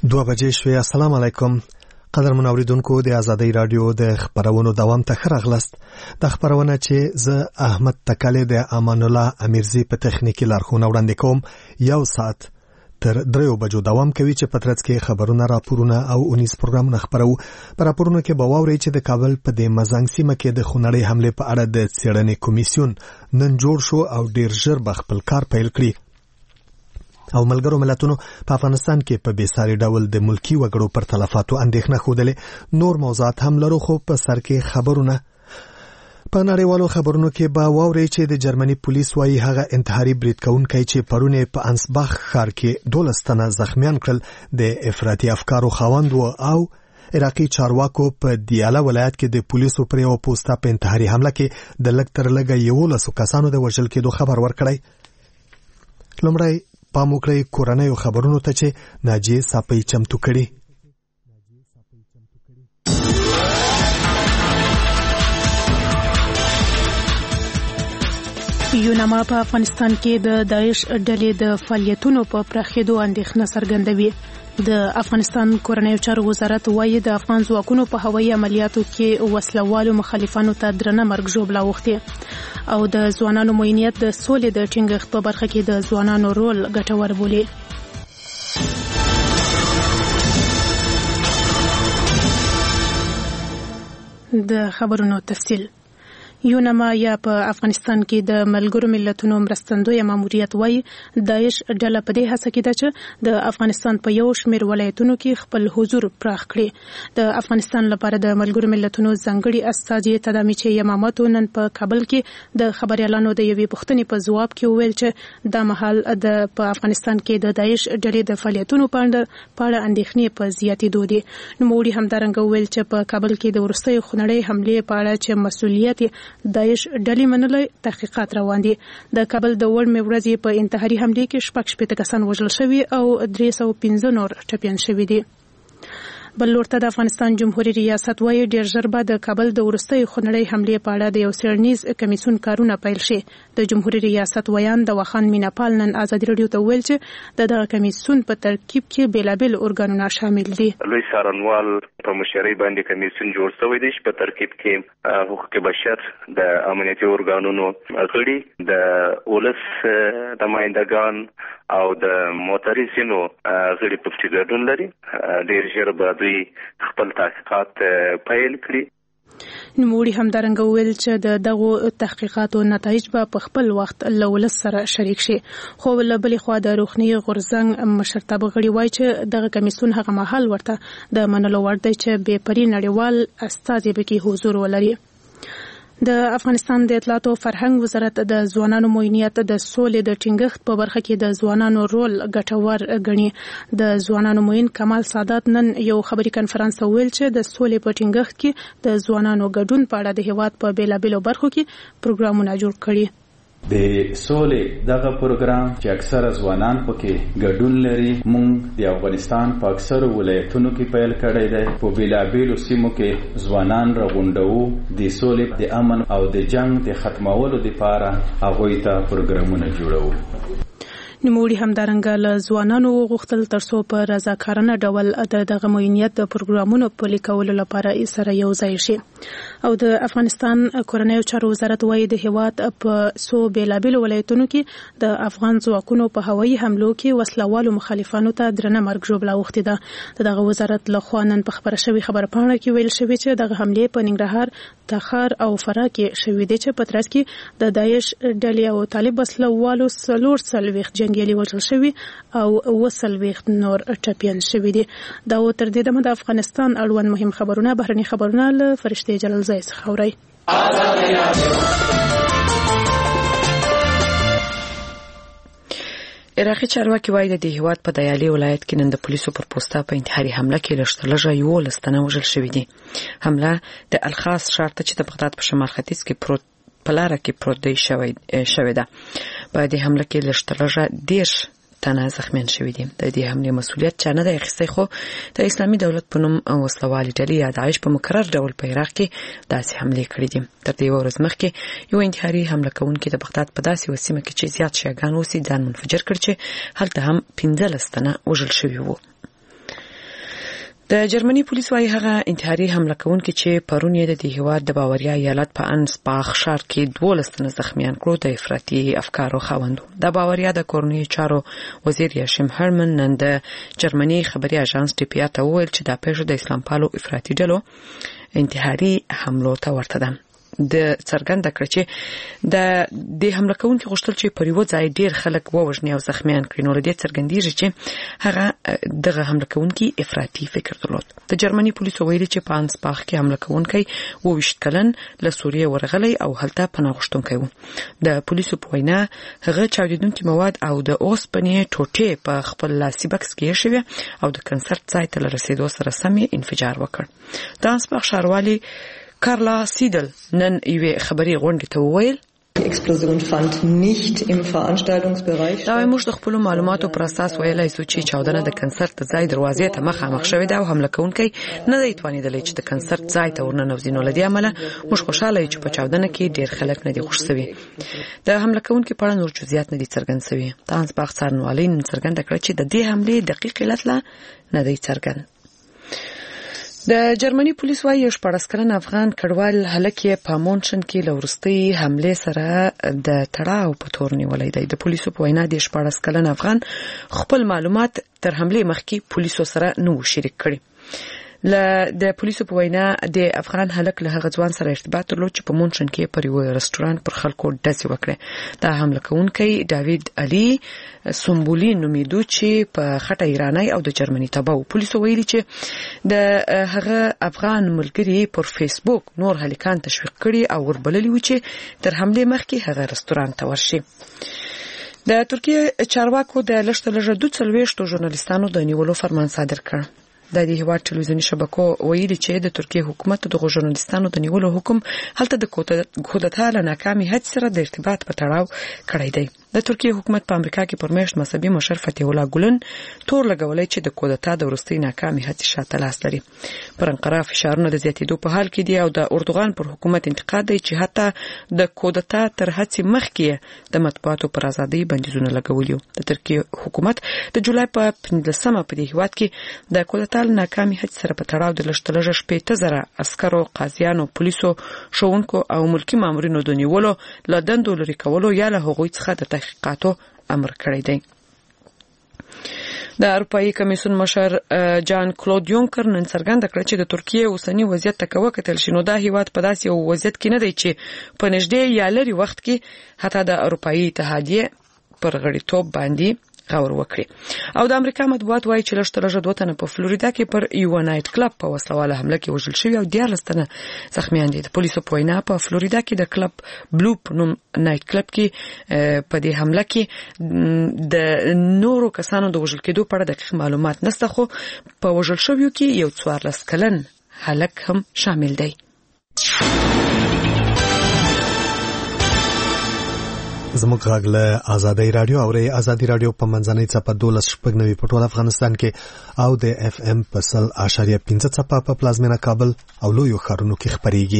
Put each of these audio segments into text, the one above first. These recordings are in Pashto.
2 بجې شوې. السلام علیکم قدرمن اوریدونکو، د ازادۍ رادیو د خبرونو دوام ته ښه راغلاست. د خبرونه چې زه احمد تکاله د امان الله امیرزی په تخنیکی لارښوونه وړاندې کوم یو ساعت تر 3 بجو دوام کوي چې په ترڅ کې خبرونه، راپورونه او اونیز پروګرامونه خبرو. په راپورونو کې به واورئ چې د کابل په د مزنګ سیمه کې د خونړۍ حمله په اړه د څېړنې کمیسیون نن جوړ شو او ډیر ژر به خپل کار پیل کړي. او ملګرو ملتونو په افغانستان کې په بیساري ډول د ملکی وګړو پر تلفاتو اندېښنه خوده. نور موضوعات هم لرو، خو په سر کې خبرونه. په نړیوالو خبرونو کې به واورئ چې د جرمني پولیس وايي هغه انتحاري برید کوونکی چې پرون په انسباخ ښار کې 12 تنه زخمیان کړل د افراطي افکارو خاوند و. او عراقي چارواکو په دیاله ولایت کې د پولیسو پر یو پوسټه په انتحاري حمله کې د لږ تر لږه 11 کسانو د وژل کېدو خبر ورکړی. لومړی پام وکړئ کورنیو خبرونو ته چې ناجیه صافی چمتو کړي. یوناما په افغانستان کې د داعش ډلې د فعالیتونو په پراخېدو اندېښنه څرګندوي. د افغانستان کورنیو چارو وزارت وايي د افغان ځواکونو په هوایي عملیاتو کې وسلوالو مخالفانو ته درنه مرګ ژوبله اوښتې او د ځوانانو معینیت د سولې د ټینګښت په برخه کې د ځوانانو رول ګټور بولي. د خبرونو تفصیل. یوناما یا په افغانستان کې د ملګرو ملتونو مرستندوی ماموریت وايي داعش ډله په دې هڅه کې ده چې د افغانستان په یو شمېر ولایتونو کې خپل حضور پراخ کړي. د افغانستان لپاره د ملګرو ملتونو ځانګړي استازي تدامیچه یمامتو نن په کابل کې د خبريالانو د یوې پوښتنې په ځواب کې وویل چې دا مهال په افغانستان کې د داعش ډلې د فعالیتونو په اړه اندېښنې په زیاتېدو دي. نوموړي همدارنګه وویل چې په کابل کې د وروستۍ خونړۍ حملې په اړه چې مسؤلیت داعش ډلې منلې تحقیقات روان دي. د کابل د وړمې ورځې په انتحاري حملې کې 6 کسان وژل شوي او 315 نور ټپیان شوي دي. بل لورته د افغانستان جمهوریت ریاست وايي ډیر ژر به د کابل د وروستۍ خونړۍ حملې په اړه د یو څېړنیز کمیسیون کارونه پیل شي. د جمهوریت ریاست ویان د وخان میناپال نن ازادي رادیو ته ویل چې دغه کمیسیون په ترکیب کې بیلابل ارګانونه شامل دي. لوی څارنوال په مشرۍ باندې کمیسیون جوړ شوی دی چې په ترکیب کې حقوق بشر، د امنیتي ارګانونو غړي، د ولس نمائندگان او د معترضینو غړي په ګډون لري. ډیر ژر به دوی خپل تحقیقات پیل کړي. نوموړي همدارنګه وویل چې دغه تحقیقاتو نتایج به په خپل وخت له ولس سره شریک شي. خو له بلې خوا د روښني غورځنګ مشرتابه غړي وایي چې دغه کمیسیون هغه مهال ورته د منلو وړ دی چې بې پرې نړیوال استازي پکې حضور ولري. د افغانستان د اطلاعات او فرهنګ وزارت د ځوانانو معینیت د سولې د ټینګښت په برخه کې د ځوانانو رول ګټور ګڼي. د ځوانانو معین کمال سادات نن یو خبري کنفرانس ته ویل چې د سولې په ټینګښت کې د ځوانانو ګډون په اړه د هیواد په بیلابیلو برخو کې پروګرامونه جوړ کړي. د سولې دغه پروګرام چې اکثر ځوانان پکې ګډون لري، مونږ د افغانستان په اکثر ولایتونو کې پیل کړی دی. په بیلابیلو سیمو کې ځوانان راغونډوو، د سولې د امن او د جنگ د ختمولو لپاره هغوی ته پروګرامونه جوړوو. نوموړي همدارنګه له ځوانانو وغوښتل ترڅو په رضاکارانه ډول دغه معینیت د پروګرامونو پلي کولو لپاره سره یو ځای شي. او د افغانستان کورنیو چارو وزارت وايي د هیواد په څو بیلابیلو ولایتونو کې د افغان ځواکونو په هوایي حملو کې وسلوالو مخالفانو ته درنه مرګ ژوبله اوښتې ده. دغه وزارت له خوا نن په خبره شوې خبرپاڼه کې ویل شوی چې دغه حملې په ننګرهار، تخار او فراه کې شوې دي چې په ترڅ کې د داعش ډلې او طالب وسلوالو 440 جنګیالي وژل شوي او 40 نور ټپیان شوي دي. دا تر دې دمه د افغانستان اړوند مهم خبرونه بهرني خبرونه له فرشته جلال زای څخه اورئ. عراقي چارواکي وایي د هیواد په دیالي ولایت کې نن د پولیسو پر پوسټه په انتحاري حمله کې لږه 11 تنه وژل شوي دي. حمله د الخاص ښار ته چې د بغداد په شمال ختیځ کې په لاره کې پروت دی شوې ده. په دې حمله کې لږه 10 تنه زخمیان شوي دي. د دې حملې مسؤلیت چا نه دی اخیستی، خو د اسلامي دولت په نوم وسلوالې ډلې یا داعش په مکرر ډول په عراق کې داسې حملې کړې دي. تر دې ورځ مخکې یو انتحاري حمله کوونکی د بغداد په داسې سیمه کې چې زیات شیعاګان اوسي ځان منفجر کړ چې هلته هم 15 تنه وژل شوي وو. د جرمني پولیس وايي هغه انتحاري حمله کوونکي چې پرون یې د هیواد د باوریا ایالت په انسباخ ښار کې 12 تنه زخمیان کړو د افراطي افکارو خاوندو. د باوریا د کورنۍ چارو وزیر یاشم هرمن نن د جرمني خبري اژانس ټي پی ته وویل چې دا پیښه د اسلام پالو افراطي ډلو انتحاري حملو ته ورته ده. د څرګنده کړ چې د حمله کوونکي غوښتل چې پر یو ځای ډیر خلک ووژني او زخمیان کړي. نو لدې څرګندېږي چې هغه دغه حمله کوونکي افراطي فکر درلود. د جرمني پولیسو ویلي چې په انسباخ کې حمله کوونکی 22 کلن له سوریې ورغلی او هلته پناه غوښتونکی و. د پولیسو په وینا هغه چاودیدونکي مواد او د اوسپنې ټوټې په خپل لاسي بکس کې ایښې او د کنسرت ځای ته رسیدو سره سم انفجار وکړ. د انسباخ ښاروالي کارلا سیدل نن یوې خبري غونډې ته وویل Die Explosion fand nicht im Veranstaltungsbereich statt. دا موږ د خپل معلوماتو پر اساس ویلای شو چې چاودنه د کنسرت ځای دروازې ته مخامخ شوې ده او حمله کوونکی نه دی توانیدلی چې د کنسرت ځای ته ورننوځي. نو لدې عمله موږ خوشاله یو چې په چاودنه کې ډیر خلک نه دي خوښ شوي. د حمله کوونکي په اړه نور جزئیات نه دي څرګند شوي. تاسو په څارنوالۍ نن څرګنده کړ چې د دې حمله دقیق علت لا نه دی څرګند. د جرمني پولیس وايي 14 کلن افغان کډوال هلک په مونشن کې لورستي حمله سره د تړاو په تور نیولای دی. د پولیسو په وینا د 14 کلن افغان خپل معلومات تر حمله مخکې پولیسو سره نو شریک کړي. د پولیسو په وینا د افغان هلک له هغه ځوان سره ارتباط درلود چې په مونشن کې پر یو رستورانت پر خلکو ډزې وکړه. دا حمله کوونکی داوید علي سمبولي نومیدو چې په خټه ایرانی او د جرمني تبعو. پولیسو ویلي چې د هغه افغان ملګری پر فیسبوک نور هلکان تشویق کړي او وربللی و چې تر حمله مخکې هغه رستورانت ته ورشي. د ترکیه چارواکو د لږ 240 ژورنالیستانو د نیولو فرمان صادر کړ. د دې هیواد ټلویزیونی شبکو ویلي چې د ترکیه حکومت د ژورنالیستانو د نیولو حکم هلته د کودتا له ناکامي هڅې سره د ارتباط په تړاو کړی دی. د ترکیه حکومت په امریکا کې پرمیشت مذهبي مشر فتح الله ګولن تور لګولای چې د کودتا د وروستۍ ناکامي هڅې شاته لاس لري. پر انقره فشارونه د زیاتېدو په حال کې دي او د اردوغان پر حکومت انتقاد دی چې حتی د کودتا تر هڅې مخکې د مطبوعاتو پر ازادۍ بندیزونه لګولي. د ترکیه حکومت د جولای په 15مه په دې هیواد کې د کودتا ناکامي هڅې سره په تړاو د لږ 15,000 عسکرو، قاضیانو، پولیسو، ښوونکو او ملکی مامورینو د نیولو له دندو لرې کولو یا له هغوی څخه د تحقیقاتو امر کړی دی. د اروپאי کمیسیون مشر جان کلود یونکر نن څرګنده کړه چې د ترکیه اوسنی وضعیت ته وکتل شي نو دا هیواد په داسې یو وضعیت کې نه دی چې په نږدې یا لري وخت کې حتی د اروپאי اتحادیه پر غړیتوب باندې غور وکړي. او د امریکا مطبوعات وایي چې لږ 2 تنه په فلوریدا کې پر یو نایټ کلب په وسلواله حمله کې وژل شوي او 14 تنه زخمیان دي. د پولیسو په وینا په فلوریدا کې د کلب بلوپ نوم نایټ کلب کې په دې حمله کې د نورو کسانو د وژل کېدو په اړه دقیق معلومات نشته، خو په وژل شویو کې یو 14 کلن هلک هم شامل دی. زموږ غږ له آزادۍ رادیو او آزادۍ رادیو په منځنۍ څپه 12.9 په ټول افغانستان کې او د اف ام په 100.5 څپه په پلازمینه کابل او لویو ښارونو کې خپرېږي.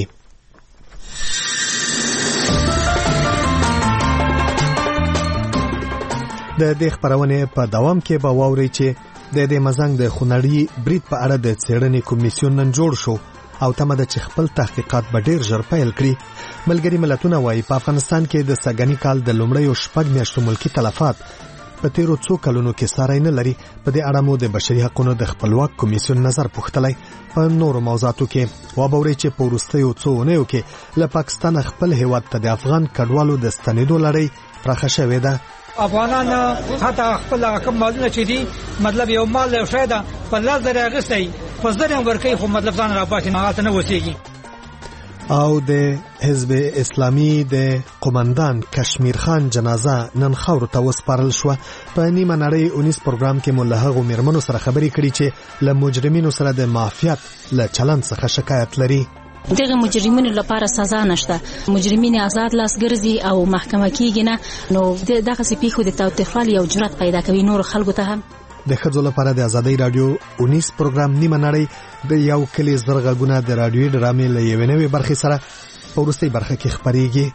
د دې خبرونه په دوام کې به واوري چې د دې مزنګ د خونړي برید په اړه د څېړنې کمیسیون نن جوړ شو او تمه ده چې خپل تحقیقات به ډیر ژر پیل کړي. ملګری ملتونه وايي په افغانستان کې د سګنی کال د لومړیو 6 میاشتو ملکی تلفات په تیرو څو کلونو کې ساري نه لري. په دې اړه مو د بشري حقوقو د خپلواک کمیسیون نظر پوښتلی. په نورو موضوعاتو کې وابوري چې په وروستیو څو اونیو کې له پاکستان خپل هیواد ته د افغان کډوالو د ستنېدو لړۍ پراخه شوې ده. افغانان حتی خپل کوم مالونه چې دي مطلب یو مال له شاده په لاس درې اغستې په ځدرم ورکی خو مطلب ځان را پاتې نه غلط نه وسیږي. او د حزب اسلامي د قومندان کشمیر خان جنازه نن خاور ته وسپارل شو. په نیمه نړۍ 19 پروګرام کې ملهغو میرمنو سره خبرې کړي چې له مجرمینو سره د مافیات له چلند څخه شکایت لري. دغه مجرمینو لپاره سزا نشته، مجرمین آزاد لاس ګرځي او محکمه کیږي نه، نو دغه سپیخو د تاوتریخوالي او جرأت پیدا کوي نور خلکو ته هم. د ښځو لپاره د آزادۍ رادیو 19 پروګرام نیمه نړۍ د یو کلی زرغونه د رادیوي ډرامې له یوې نوې برخې سره په وروستۍ برخه کې خپرېږي.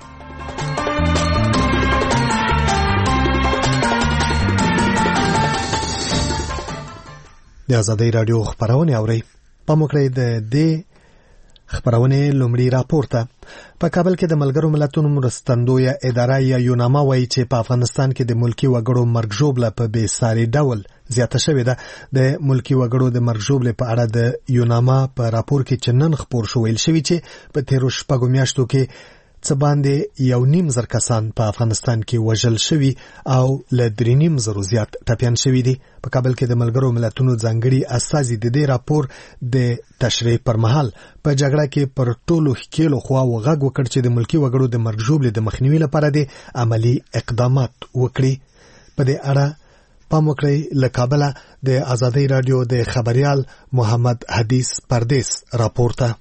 د ازادۍ رادیو خبرونه اوري. په موکړې د دې خبرونه لومړی راپورته په کابل کې د ملګرو ملتونو مرستندویه اداره یا یوناما وایي چې په افغانستان کې د ملکی وګړو مرګ ژوبله په بې ساري ډول زیاته شوې ده. د ملکی وګړو د مرګ ژوبلې په اړه د یوناما په راپور کې چې نن خبر شو ویل شوی چې په تیرو شپږو میاشتو کې څه باندې 1.5 کسان په افغانستان کې وژل شوي او له 3.5 زیات ټپیان شوي دي. په کابل کې د ملګرو ملتونو ځانګړي استازي د دې راپور د تشریح پر مهال په جګړه کې پر ټولو ښکیلو خواو غږ وکړ چې د ملکی وګړو د مرګ ژوبلې د مخنیوي لپاره د عملی اقدامات وکړي. په دې اړه پام وکړئ. له کابل د ازادۍ رادیو د خبريال محمد حدیث پردیس راپورته.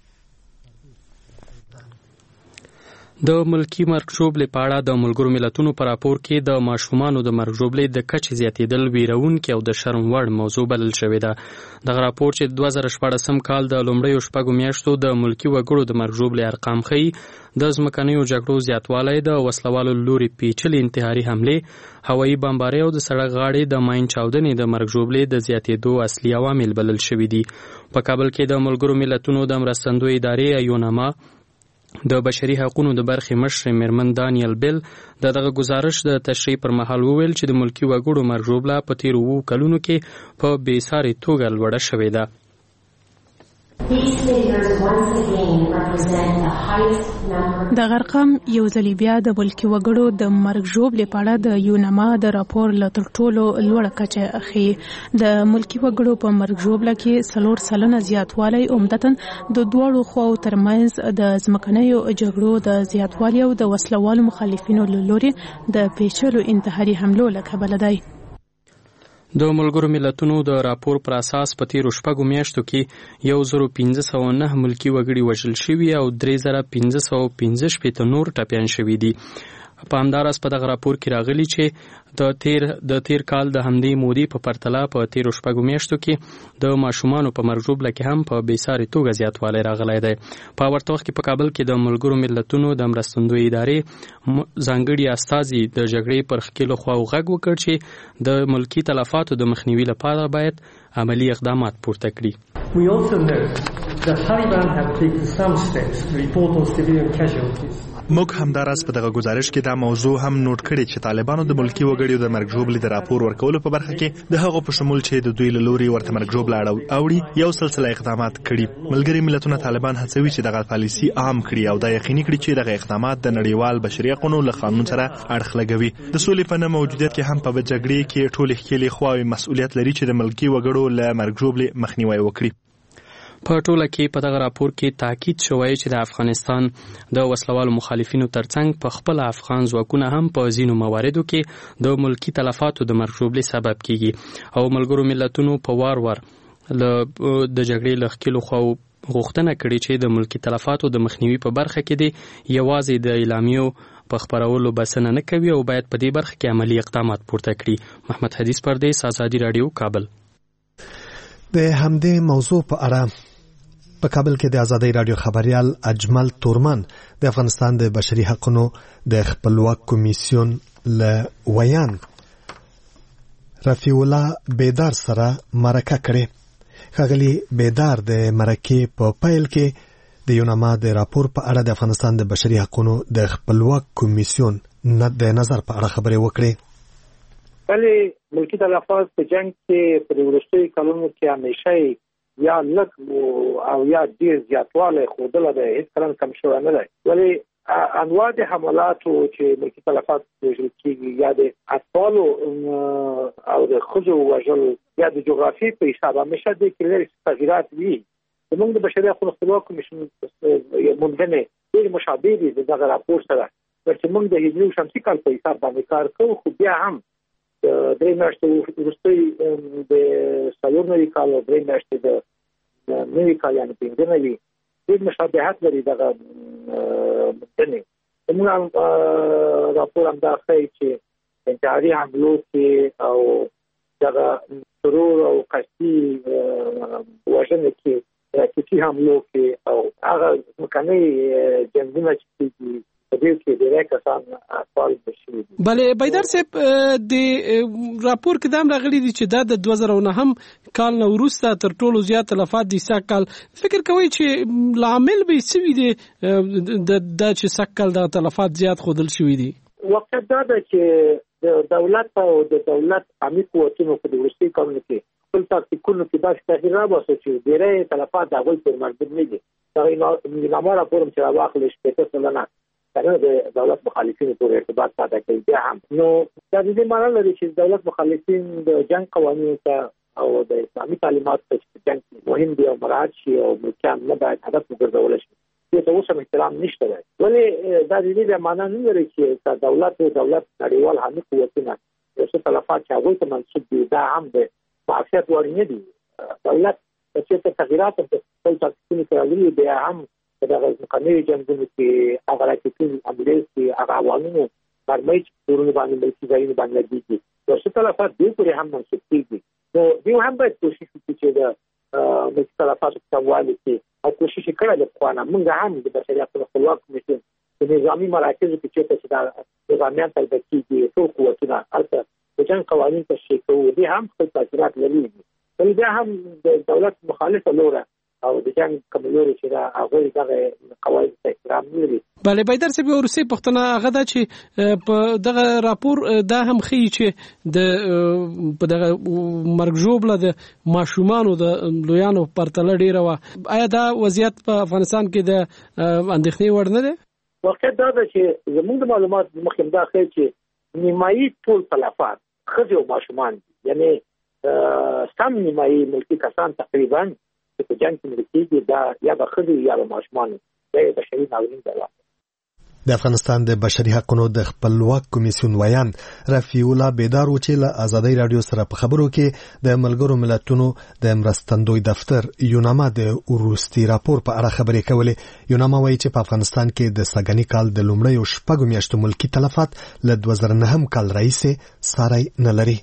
د ملکی مرګ ژوبلې په اړه د ملګرو ملتونو په راپور کې د ماشومانو د مرګ ژوبلې د کچې زیاتېدل ویرونکې او د شرم وړ موضوع بلل شوې ده. دغه راپور چې 2014 کال د لومړیو شپږو میاشتو د ملکی وګړو د مرګ ژوبلې ارقام ښیي. د ځمکنیو جګړو زیاتوالی، د وسلوالو لوري پیچلې انتحاري حملې، هوایي بمبارۍ او د سړک غاړې د ماین چاودنې د مرګ ژوبلې د زیاتېدو اصلي عوامل بلل شوي دي. په کابل کې د ملګرو ملتونو د مرستندویې ادارې یوناما د بشري حقوقو د برخې مشر میرمن دانیل بیل دغه گزارش د تشریح پر مهال وویل چې د ملکی وګړو مرګ ژوبله په تیرو 2 کلونو کې په بې ساري توګه لوړه شوې ده. د ارقام یو ځل بیا د ملکی وګړو د مرګ ژوبلې په اړه د یوناما د راپور له تر ټولو لوړه کچه اخی. د ملکی وګړو په مرګ ژوبله کې 4% زیاتوالی عمدتاً د دوړو خواو ترمنځ د ځمکنیو جګړو د زیاتوالي او د وسلوالو مخالفینو له لوري د پیچلو انتحاري حملو له کبله دی. د ملګرو ملتونو د راپور پر اساس په تیرو شپږو میاشتو کې 1509 ملکی وګړي وژل شوي او 3515 نور ټپیان شوي دي. په همداراز په دغه راپور کې راغلي چې د تیر کال د همدې مودې په پرتله په تیرو شپږو میاشتو کې د ماشومانو په مرګ ژوبله کې هم په بې ساري توګه زیاتوالی راغلی دی. په ورته وخت کې په کابل کې د ملګرو ملتونو د مرستندویې ادارې ځانګړي استازي د جګړې پر ښکیلو خواو غږ وکړ چې د ملکي تلفاتو د مخنیوي لپاره باید عملی اقدامات پورته کړي. We also note that Taliban have taken some steps to report on civilian casualties. موږ همداراز په دغه گزارش کې دا موضوع هم نوٹ کړی چې طالبانو د ملکی وګړو د مرګ ژوبلې د راپور ورکولو په برخه کې د هغو په شمول چې د دوی له لوري ورته مرګ ژوبله اوړي یو سلسله اقدامات کړي. ملګري ملتونه طالبان هڅوي چې دغه پالیسي عام کړي او دا یقیني کړي چې دغه اقدامات د نړیوال بشري حقوقو له قانون سره اړخ لګوي. د سولې په نه موجودیت کې هم په جګړې کې ټول ښکیلې خواوې مسؤلیت لري چې د ملکی وګړو له مرګ ژوبلې مخنیوي وکړي. په ټوله کې په دغه راپور کې تاکید شوی چې د افغانستان د وسلوالو مخالفینو ترڅنګ په خپل افغان ځواکونه هم په ځینو مواردو کې د ملکی تلفاتو د مرګ ژوبلې سبب کیږي او ملګرو ملتونو په وار د جګړې له ښکیلو خواو غوښتنه کړې چې د ملکی تلفاتو د مخنیوي په برخه کې دی یوازې د اعلامیو په خبرولو بسنه نه کوي او باید په دې برخه کې عملی اقدامات پورته کړي. محمد حدیث پردیس، ازادي رادیو، کابل. د همدې موضوع په اړه په کابل کې د ازادۍ رادیو خبريال اجمل تورمن د افغانستان د بشري حقوقو د خپلواک کمیسیون له ویان رفیع الله بیدار سره مرکه کړې. ښاغلي بیدار د مرکې په پیل کې د یوناما د راپور په اړه د افغانستان د بشري حقوقو د خپلواک کمیسیون د نظر په اړه خبرې وکړې. بلې ملکی تلفات په جنگ کې په وروستیو کلونو کې همیشه یا لک او یا ډیر زیاتوالی ښودلی دی، هیڅ کله کم شوی نه دی. ولې انواع د حملاتو چې ملکي تلفات وژل کېږي یا د اطفالو او د ښځو وژل یا د جغرافیې په حساب همیشه دې کې لرې تغیرات وي. زموږ د بشري حقوقو خپلواک کمیسیون موندنې ډېرې مشابه دي د دغه راپور سره، چې موږ د هجري شمسي کال په حساب باندې کار کوو، خو بیا هم د 3 میاشتې وروستی د 4 کال او 3 میاشتې د 9 کال یعنې 15 ډېر مشابهت لري دغه موندنې. زموږ راپور همدا ښیي چې انتحاري حملو کې او دغه ترور او قصدي وژنې کې راکټي حملو کې او هغه ځمکنۍ جنګونه چې کېږي په دې کې ډېری کسان اطفال بشي شوی دي. بلې بیدار صاحب د راپور کې دا هم راغلی دی چې دا د 2009 کال نه وروسته تر ټولو زیات تلفات دي سږ فکر کوي چې لامل به څه وي د چې سږ کال د تلفات زیات خودل شوی دي؟ واقعیت دا ده چې د دولت او د دولت عامي قوتونو په وروستي کارونو کې خپل تاکتیکونو کې داسې تغییر راوسته چې ډېری تلفات د هغوی پر مربوط نه دي. دغه نامه راپور چې راواخلې شپېته سلنه کنه د دولت مخالفینو پورې ارتباط ساته کوي. بیا هم نو دا د دې معنی لري چې دولت مخالفین د جنگ قوانینو ته او د اسلامي تعلیماتو ته جنگ مهم دي او مراعات شي او ملکیان نه باید هدف وګرځول شي. دې ته اوس هم احترام نشته دی. ولې دا د دې معنی نه لري چې دولت نړیوال حامي قوتونه یو څه تلفات چې هغوی ته منسوب دي دا هم د معافیت وړ نه دي. دولت چې تغییرات په خپل تاکتیکونو کې راغلي بیا هم دغه مقامي جنګونو کې هغه راکټي امبولانس کې هغه عواملو مرمۍ چې ورونه باندې ملکي ځایونه باندې دي یو څه تلفات دوی پورې هم منسوب کېږي. نو دوی هم باید کوشش وکړي چې د ملکي تلفاتو کموالي کې او کوشش کړی د پخوانه موږ هم د بشري حقوقو خپلواک کمیسیون د نظامي مراکزو کې چې دا نظامیان تلبه کېږي ټول قوتونه هلته د جنګ قوانین تشریح کوي دي هم خپل تاثیرات لري. بل بیا هم د دولت مخالفه لوره او د جنگ کمزوري چې دا هغه دغه قواعد ته احترام لري. بله بیدر صاحب ورسې پښتنه هغه دا چې په دغه راپور دا هم ښیي چې د په دغه مرګ ژوبله د ماشومانو د لویانو پرتله ډیره وه. آیا دا وضعیت په افغانستان کې د اندېښنې وړ نه دی؟ واقعیت دا ده چې زموږ د معلومات مخکې دا ښیي چې نیمایي ټول تلفات ښځې او ماشومان دي. یعنی سم نیمایي ملکي کسان تقریبا چې په جنګ کې ملکیږي دا یا به ښځې یا به ماشومان دا یې بشري ناورین دی. د افغانستان د بشري حقوقو د خپلواک کمیسیون ویان رفیع الله بیدار و چې له ازادۍ رادیو سره په خبرو کې د ملګرو ملتونو د مرستندوی دفتر یوناما د وروستي راپور په اړه خبرې کولې. یوناما وایي چې په افغانستان کې د سږني کال د لومړیو 6 میاشتو ملکي تلفات له 2009 کال راهیسې ساری نه لري.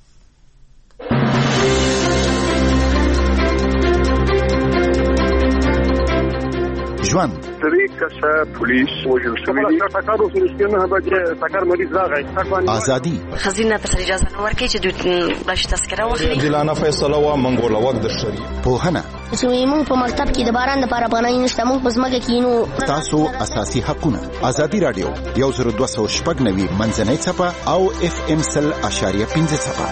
ژوند طریقه پولیس وجل شوی تاکارو سرسکینه هغه تاکار مریض راغی ازادي خزینه ته اجازه نه ورکړي چې د تذکره واخلي. دلانه فیصله وا منګول وخت د شری پوهنه موږ په مکتب کې د باران لپاره پناه نشته موږ په ځمکه کې نو تاسو اساسي حقونه. ازادي رادیو 102.9 منځنۍ صفه او FM 100.5 صفه.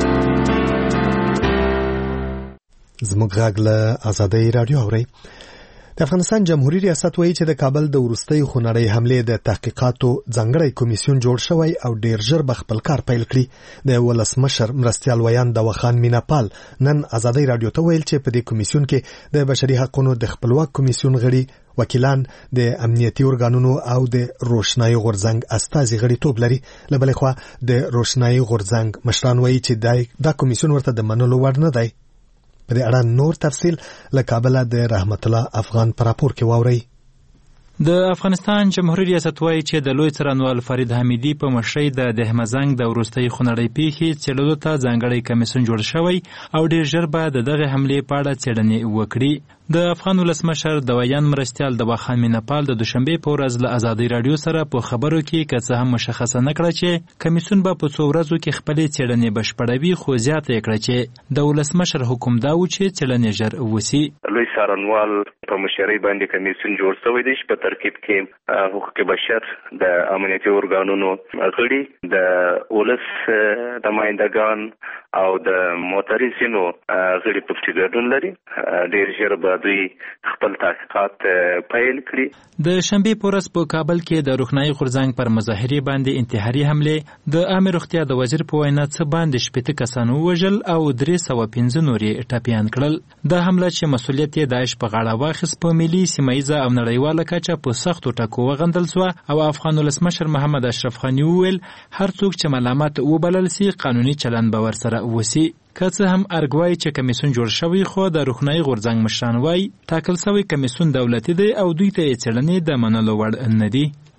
زموږ غږ له ازادۍ رادیو اوري. د افغانستان جمهوریت ریاست وایي چې د کابل د وروستۍ خونړۍ حملې د تحقیقاتو ځانګړی کمیسیون جوړ شوی او ډیر ژر به خپل کار پیل کړي. د ولسمشر مرستیال ویان داوخان میناپال نن ازادۍ رادیو ته ویل چې په دې کمیسیون کې د بشري حقوقو د خپلواک کمیسیون غړي وکیلان د امنیتي ارګانونو او د روشنايي غورځنګ استازي غړیتوب لري. له بلې خوا د روشنايي غورځنګ مشران وایي چې دا کمیسیون ورته د منلو وړ نه دی. په دې اړه نور تفصیل له کابل د رحمت الله افغان پر راپور کې واوري. د افغانستان جمهوریت ریاست وایي چې د لوی څارنوال فرید حمیدي په مشرۍ د دهمزنګ د وروستۍ خونړۍ پیښې څېړلو ته ځانګړی کمیسیون جوړ شوی او ډېر ژر به د دغه حملې په اړه څېړنې وکړي. د افغان ولسمشر د ویان مرستیال داوخان میناپال د دوشنبې په ورځ له ازادۍ رادیو سره په خبرو کې که څه هم مشخصه نه کړه چې کمیسیون به په څو ورځو کې خپلې څېړنې بشپړوي، خو زیاته یې کړه چې د ولسمشر حکم دا و چې څېړنې ژر وسي. لوی څارنوال په مشرۍ باندې کمیسیون جوړ شوی دی چې په ترکیب کې حقوق بشر د امنیتي ارګانونو غړي د ولس نمایندګان او د معترضینو غړي په کې ګډون لري. ډېر ژر به دوی خپل تحقیقات پیل کړي. د شنبې په ورځ په کابل کې د روښنايي غورځنګ پر مظاهرې باندې انتحاري حملې د عامه روغتیا د وزیر په وینا څه باندې 80 کسان ووژل او 315 نور یې ټپیان کړل. د حمله چې مسؤلیت یې داعش په غاړه واخیست په ملي، سیمایي او نړیواله کچه په سختو ټکو وغندل شو او افغان ولسمشر محمد اشرف غني وویل هر څوک چې ملامت وبلل سي قانوني چلند به ورسره وسی. که څه هم ارګوای چې کمیسیون جوړ شوی خو د روښنايي غورځنګ مشران وایي ټاکل شوی کمیسیون دولتي دی او دوی ته یې څېړنې د منلو وړ نه دي.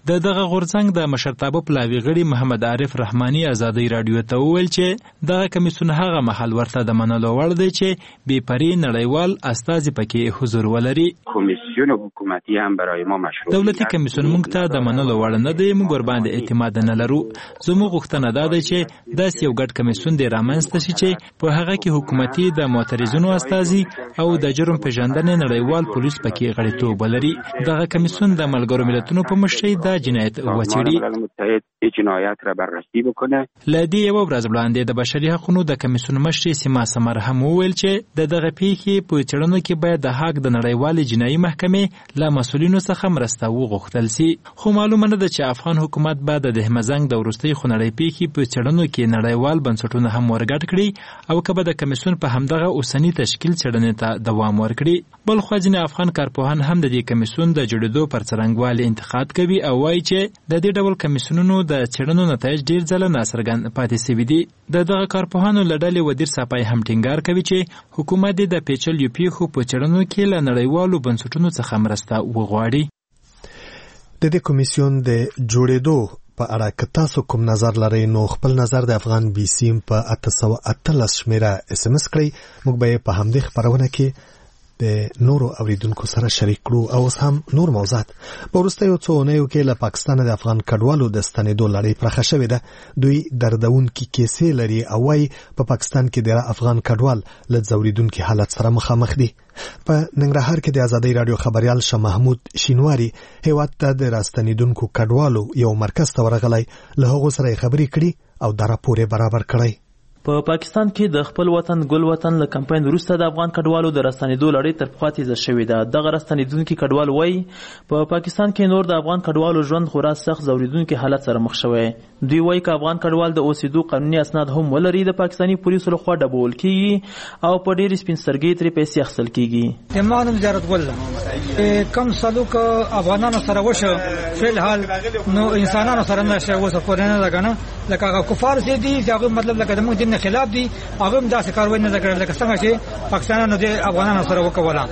د دغه غورځنګ د مشرتابه پلاوي غړي محمد عارف رحماني ازادي رادیو ته وویل چې دغه کمیسیون هغه محل ورته د منلو وړ دی چې بې پرې نړیوال استازي پکې حضور ولري. کمیسیون حکومتي هم برای ما مشروع دولتي کمیسیون موږ ته د منلو وړ نه دی، موږ ورباندې اعتماد نه لرو. زموږ غوښتنه دا ده چې داسې یو ګډ کمیسیون دې رامنځته شي چې په هغه کې حکومتي د معترضینو استازي او د جرم پیژندنې نړیوال پولیس پکې غړیتوب ولري. دغه کمیسیون د ملګرو ملتونو په مشرۍ دا جنایت وڅېړي. جنایت را بررسی بکنه. لدی یو ورځ وړاندې د بشري حقوقو د کمیسیون مشري سیما سمر هم وویل چې د دغه پیښې په څېړنو کې باید د حق د نړیوال جنایي محکمې له مسؤلینو څخه مرسته وغوښتل سي. خو معلومه نه ده چې افغان حکومت به د دهمزنګ د وروستۍ خونړۍ پیښې په څېړنو کې نړیوال بنسټونه هم ورګډ کړي او که به د کمیسیون په همدغه اوسني تشکیل څېړنې ته دوام ورکړي. بل خو ځینې افغان کارپوهان هم د دې کمیسیون د جوړېدو پر څرنګوالي انتقاد کوي او وایي چې د دې ډول کمیسیونونو د څېړنو نتایج ډېر ځله ناڅرګند پاتې سوي دي. د دغه کارپوهانو له ډلې ودیر ساپای هم ټینګار کوي چې حکومت دې د پیچلیو پیښو په څېړنو کې له نړیوالو بنسټونو څخه مرسته وغواړي. د دې کمیسیون د جوړېدو په اړه که تاسو کوم نظر لرئ نو خپل نظر د افغان بي سیم په 813 شمیره SMS کړئ. موږ به په همدې خبرونه کې د نورو اوریدونکو سره شریک کړو او اوس هم نور موضوعات. په وروستیو څو اونیو کې له پاکستان د افغان کډوالو د ستنېدو لړۍ پراخه شوې ده. دوی دردونکي کیسې لري او وايي په پاکستان کې د افغان کډوال له ځورېدونکي حالت سره مخامخ دي. په ننګرهار کې د ازادۍ رادیو خبريال شاه محمود شینواری هیواد ته د راستنېدونکو کډوالو یو مرکز ته ورغلی، له هغو سره خبرې کړي او دا راپور برابر کړی. په پاکستان کې د خپل وطن ګل وطن له کمپاین وروسته د افغان کډوالو د راستنېدو لړۍ تر پخوا تیزه شوې ده. دغه راستنېدونکي کډوال وایي په پاکستان کې نور د افغان کډوالو ژوند خورا سخت ځورېدونکي حالت سره مخ شوی. دوی وایي که افغان کډوال د اوسېدو قانوني اسناد هم ولري د پاکستاني پولیسو لخوا ډبول کیږي او په ډېرې سپین سترګۍ ترې پیسې اخیستل کیږي. زما نوم زیارت ګل ده. کم سلوک افغانانو سره وشو فی الحال نو انسانانو سره نشه وسه کورنه ده کنه لکه هغه کفار سي دي چې مطلب لکه د موږ دین خلاف دي هغه هم داسې کاروي نه کړل لکه څنګه چې پاکستانانو د افغانانو سره وکولا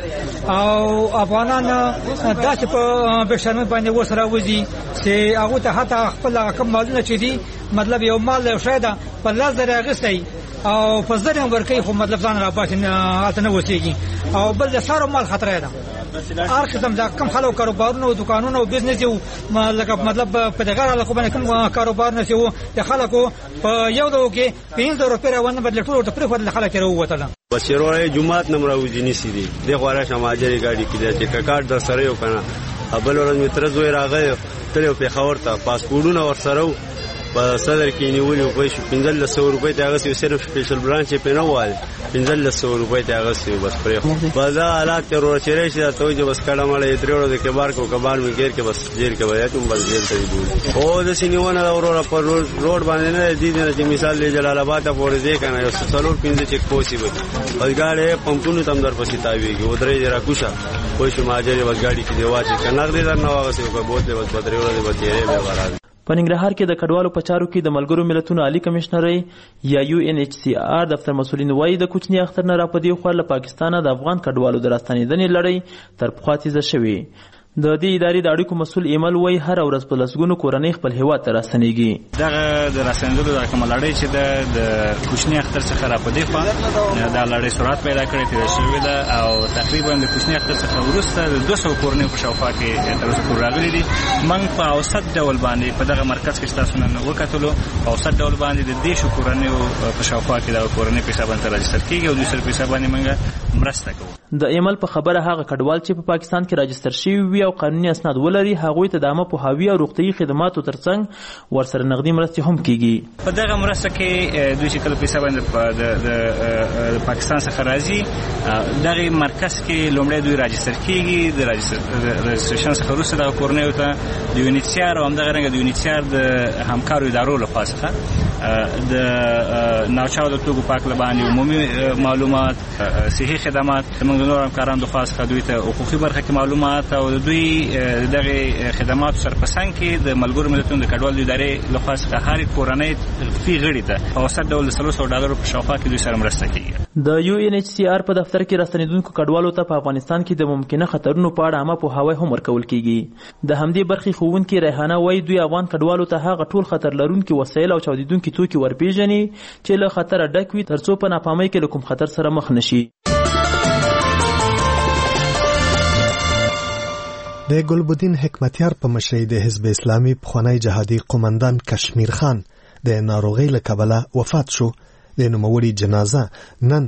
او افغانان داسې په بشرمه باندې وسره وځي چې هغه ته حتی خپل رقم مالونه چې دي مطلب یو مال یو شاید په لزر اغستی او په زر ورکې خو مطلب ځان را پاتې نه وسیږي او بل د سارو مال خطر ده. هر قسم د کم خلکو کاروبارونو او دکانونو او بزنس یو مطلب په دغه حالت باندې کوم کاروبار نه یو د خلکو په یو دو کې 500 روپیا راوړنه بدل ټول ته پرې خپل خلک راووتل. بشیروي جمعات نمراوځي نسی دي د غواره سماجري گاډي کې چې کاکار د سره یو کنه ابل ورځ متر زوی راغی تر په خبر ته پاسپورتونه ور سره په صدر کې نیولې په 1500 روپۍ ته هغه صرف سپیشل برانچ په نه وال 1500 روپۍ ته هغه بس پرې په دا حالات ته ورچېرې چې ته چې بس کړه مړې ترېړو د کبار کو کبار می ګیر کې بس جیل کې وای ته بس جیل ته دی او د سینیونه اورور پر روډ باندې نه دي چې مثال له جلال آباد ته پورې دی کنه یو څلور 15 چک پوسی وي بلګاړې پمپونو تم در پسې تاویږي و درې را کوشا کوئی شماجري بس گاډي کې دی واچ کنه دې در نه واغسه په بوتله بس بدرېوله دې بتیرې به وراره. په ننګرهار کې د کډوالو په چارو کې د ملګرو ملتونو عالی کمشنري یا UNHCR دفتر مسؤلین وایي د کوچني اختر نه راپدې خو له پاکستانه د افغان کډوالو د راستنېدنې لړۍ تر پخوا تیزه شوې. د دې ادارې د اړیکو مسؤل ایمل وایي هر ورځ په لسګونو کورنۍ خپل هیواد ته راستنېږي. دغه د راستنېدلو د کومه لړۍ چې د کوچني اختر څخه راپدې خو د لړۍ سرعت پیدا کړې تیزه شوې ده او تقریبا د کوچني اختر څخه وروسته د 200 کورنۍ په شاوخوا کې تر اوسه پورې راغلي دي. موږ په اوسط ډول باندې په دغه مرکز کې تاسو نن وکتلو په اوسط ډول باندې د 10 کورنۍ په شاوخوا کې د کورنۍ په حساب باندې راجستر کیږي او د سر په حساب باندې موږ مرسته کوو. د ایمل په خبره هغه کډوال چې په پاکستان کې راجستر شوي وي او قانوني اسناد ولري هغوی ته د عامه پوهاوي او روغتیايي خدماتو ترڅنګ ورسره نغدي مرستې هم کیږي. په دغه مرسته کې دوی چې کله په حساب باندې د پاکستان څخه راځي دغه مرکز کې لومړی دوی راجستر کیږي د راجستریشن څخه وروسته د کورنیو ته د UNHCR او همدغه رنګه د UNHCR د همکارو ادارو لخوا څخه د ناوچاو د توکو پاک لبانې عمومي معلومات صحي خدمات موږ نور همکارانو د خاص دوی ته حقوقي برخه کې معلومات او دوی دغه خدمات سرپرسنګ کې د ملګرو ملتونو د کډوالو ادارې لخوا څخه هر کورنۍ فی غړي ته په اوسط ډول $300 په شاوخوا کې دوی سره مرسته کوي. د UNHCR په دفتر کې راستنیدونکو کډوالو ته په افغانستان کې د ممکنه خطرونو په اړه عامه پوهاوی هم ورکول کیږي. د همدې برخې ښوونکې ریحانه وایي دوی افغان کډوالو ته هغه ټول خطر لرونکي وسایل او چاودیدونکي توکي ورپېژني چې له خطره ډک وي ترڅو په ناپامۍ کې له کوم خطر سره مخ نشي. د ګلبدین حکمتیار په مشرۍ د حزب اسلامي پخوانی جهادي قومندان کشمیر خان د ناروغۍ له کبله وفات شو. د نوموړي جنازه نن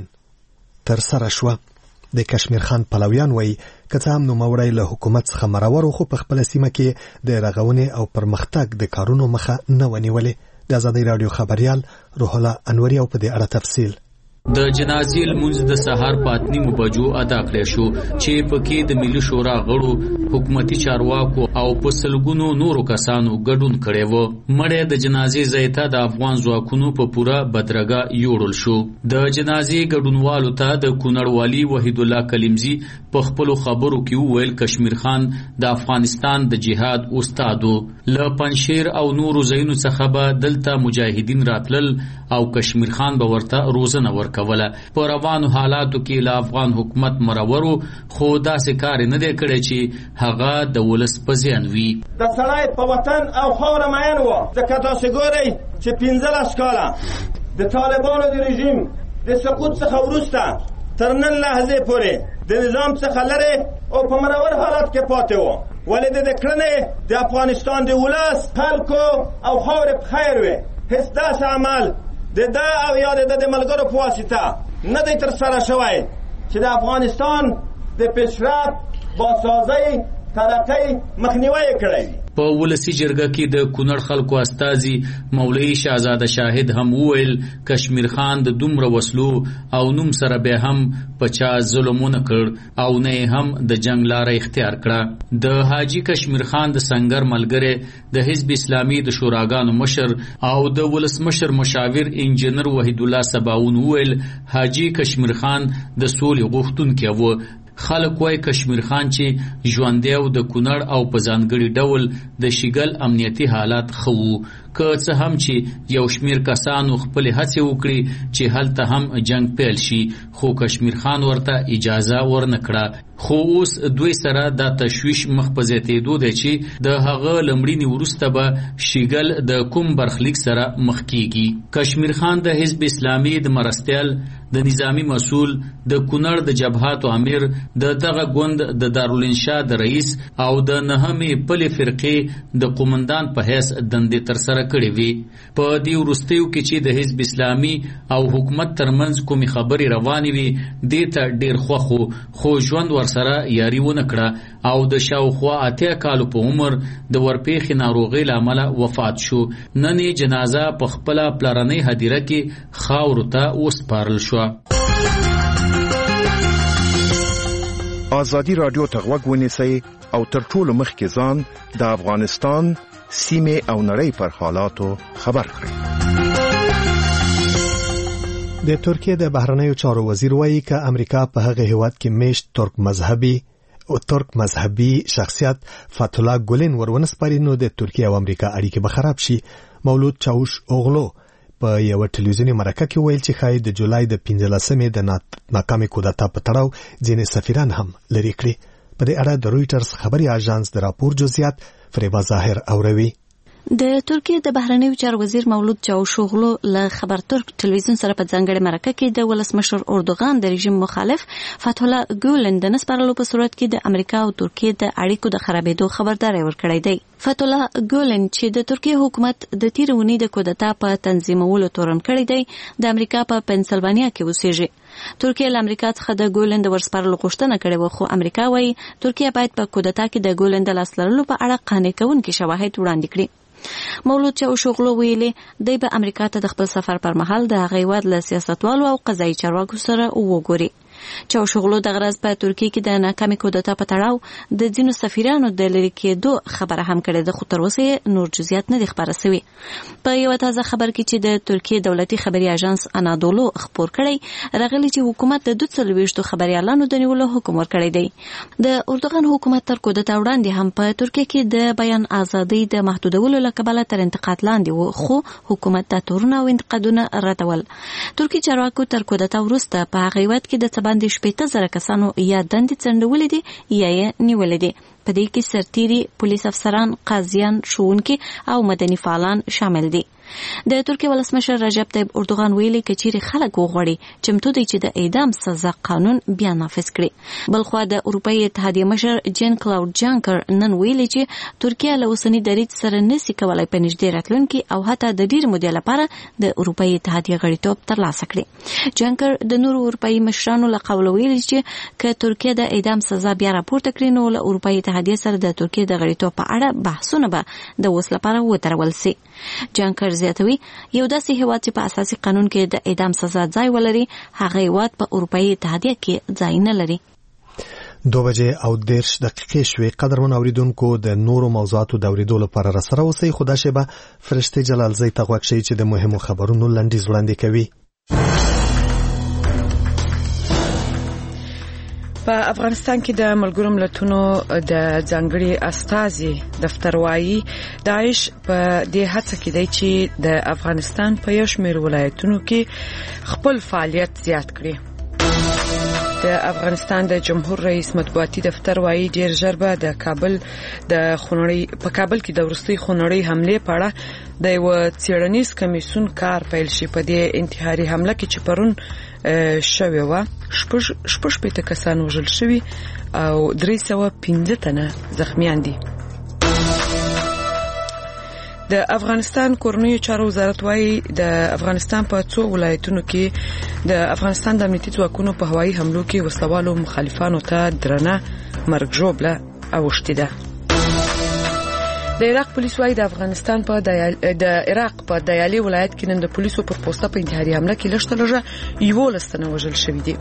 تر سره شوه. د کشمیر خان پلویان وایي که څه هم نوموړی له حکومت څخه مرور خو په خپله سیمه کې د رغونې او پرمختګ د کارونو مخه نه ونیولې. د آزادۍ راډیو خبریال روح الله انوري او په دې اړه تفصیل. د جنازې لمونځ د سهار په 8:30 بجو ادا کړی شو چې پکې د ملي شورا غړو، حکومتي چارواکو او په سلګونو نورو کسانو ګډون کړی و. مړی د جنازې ځای ته د افغان ځواکونو په پوره بدرګه یوړل شو. د جنازې ګډونوالو ته د کونړ والي وحید الله کلیمزي په خپلو خبرو کې وویل کشمیر خان د افغانستان د جهاد استادو. له پنشیر او نورو ځایونو څخه به دلته مجاهدین راتلل او کشمیر خان به ورته روزنه ورکوله. په روانو حالاتو کې له افغان حکومت مرورو خو داسې کار نه دی کړی چې هغه د ولس په زیان وي. د سړی په وطن او خاوره مین و ځکه تاسو ګورئ چې 15 کاله د طالبانو د رژیم د سقوط څخه وروسته تر نن لحظې پورې د نظام څخه لرې او په مرور حالات کې پاتې و. ولې د کړنې د افغانستان د ولس خلکو او خاورې په خیر وي. هیڅ داسې عمل د دا او یا د ملګرو په واسطه نه دی تر سره شوی چې د افغانستان د پیشرفت باسازۍ ترقۍ مخنیوی کړی. په ولسی جرګه کې د کونړ خلکو استازي مولوی شهزاده شاهد هم وویل کشمیر خان د دومره وسلو او نوم سره به هم پچا ظلمونه کړ او نه هم د جنگ لار اختیار کړه. د حاجی کشمیر خان د سنگر ملګری د حزب اسلامي د شوراګانو مشر او د ولسمشر مشاور انجنیر وحید الله سباون وویل حاجی کشمیر خان د سولې غوښتونکی و. خلک وای کشمیر خان چې ژوندی او د کونړ او په ځانګړي ډول د شیګل امنیتي حالات خو که څه هم چې یو شمیر کسانو خپل هڅه وکړي چې هلته هم جنگ پیل شي خو کشمیر خان ورته اجازه ورنکړه. خو اوس دوی سره د تشویش مخ په زیاتېدو دی چې د هغه لمړینی وروسته به شیګل د کوم برخلیک سره مخ کیږي. کشمیر خان د حزب اسلامي د مرستیال د نظامی مسؤل د کونړ د جبهاتو امیر د دغه ګوند د دارالانشاء د رئیس او د نهمې پلې فرقې د قومندان په حیث دندې تر سره کړې وي. په دې وروستیو کې چې د حزب اسلامي او حکومت ترمنځ کومې خبرې روانې وي دې ته ډېر خوښ خو ژوند ورسره یاري ونه کړه او د شاوخوا 8 کالو په عمر د ورپېښې ناروغۍ له امله وفات شو. نن یې جنازه په خپله پلرنۍ هدیره کې خاورو ته وسپارل شوه. آزادی رادیو ته غوږ ونیسئ او تر ټولو مخکې ځان د افغانستان سیمې او نړۍ پر حالاتو خبر کړئ. د ترکیه د بهرنیو چارو وزیر وایي که امریکا په هغه هیواد کې میشت ترک مذهبي شخصیت فتح الله ګولن ورونسپاري نو د ترکیه او امریکا اړیکې به خراب شي. مولود چاوش اوغلو په یو ټلویزیونی مرکه کې ویل چې خای د جولای د 15مې د ناکامې کودتا په تړاو ځینې سفیران هم لري کړی. په دې اړه د رویټرز خبري اژانس د راپور جزئیات فریبا ظاهر اوروي. د ترکیه د بهرنیو چارو وزیر مولود چاوشوغلو له خبر ترک ټلویزیون سره په ځانګړي مرکه کې د ولسمشر اردوغان د رژیم مخالف فتح الله ګولن د نسپارلو په صورت کې د امریکا او ترکیه د اړیکو د خرابېدو خبرداري ورکړی دی. فتح الله ګولن چې د ترکیه حکومت د تیرونی د کودتا په تنظیمولو تورن کړی دی د امریکا په پنسلوانیا کې اوسېږي. ترکیه له امریکا څخه د ګولن د ورسپارلو غوښتنه کړې و خو امریکا وايي ترکیه باید په کودتا کې د ګولن د لاس لرلو په اړه قانع کوونکي شواهد وړاندې کړي. مولود چاوشوغلو ویلي دی به امریکا ته د خپل سفر پر مهال د هغه هیواد له سیاستوالو او قضایي چارواکو سره وګوري. چاوشوغلو د غرض په ترکیه کې د ناکامې کودتا په تړاو د ځینو سفیرانو د لرې کېدو خبره هم کړې ده، خو تر اوسه نور جزئیات نه دي خبره شوي. په یو تازه خبر کې چې د ترکیه دولتي خبري اژانس انادولو خبر کړی راغلی چې حکومت د 240 خبريالانو د نیولو حکم ورکړی دی. د اردوغان حکومت تر کودتا وړاندې هم په ترکیه کې د بیان ازادي د محدودولو لکبله تر انتقاد لاندې و، خو حکومت د تورونه او انتقادونه ردول. ترکیه چارواکو تر کودتا وروسته په هغه وخت کې د تباندې 70,000 کسانو یا دندې څنډولې دي یا یې نیولې دي. په دې کې سرتيري، پولیس افسران، قاضیان، ښوونکي او مدني فعالان شامل دي. د ترکیه ولسمشر رجب طیب اردوغان ویلي کچيري خلک وغوړي چمتو دي چې د اعدام سزا قانون بیا نافذ کړي. بلخو د اروپאי اتحادیه مشر جین کلاود جانکر نن ویلي چې ترکیه له اوسنی دریځ سره نشي کولای په نږدې راتلونکي او حتی د ډیر مودې لپاره د اروپאי اتحادیه غړیتوب ترلاسه کړي. جانکر د نورو اروپאי مشرانو له قول ویلي چې که ترکیه د اعدام سزا بیا راپورته کړي نو له اروپאי اتحادیه سره د ترکیه د غړیتوب په اړه بحثونه به د اوس لپاره وترول شي. جانکر زیاتوي یو داسې هیواد چې په اساسي قانون کې د اعدام سزا ځای ولري هغه هیواد په اروپאי اتحادیه کې ځای نه لري. 2:10 شوي. قدرمن اوریدونکو د نورو موضوعاتو د اوریدو لپاره را سره اوسئ. خدا شیبه فرشته جلال زی ته غوښتي چې د مهمو خبرونو لنډیز وړاندې کوي. په افغانستان کې د ملګرو ملتونو د ځانګړي استازي دفتر وايي داعش په دې هڅه کې دی چې د افغانستان په یو شمېر ولایتونو کې خپل فعالیت زیات کړي. د افغانستان د جمهور رئیس مطبوعاتي دفتر وايي ډیر ژر به د کابل د خونړۍ په کابل کې د ورستۍ خونړۍ حمله په اړه د یو څېړنیز کمیسیون کار پیل شي. په دې انتحاري حمله کې چې پرون شوی و شپږ کسان وژل شوي او 315 تنه زخمیان دي. د افغانستان کورنیو چارو وزارت وايي د افغانستان په څو ولایتونو کې د افغانستان د امنیتي ځواکونو په هوایي حملو کې وسلوالو مخالفانو ته درنه مرګ ژوبله اوښتې ده. د عراق پولیس وايي د افغانستان په د عراق په دیالي ولایت کې نن د پولیسو پر پوسټه په انتحاري حمله کې لږ 11 تنه وژل شوي دي.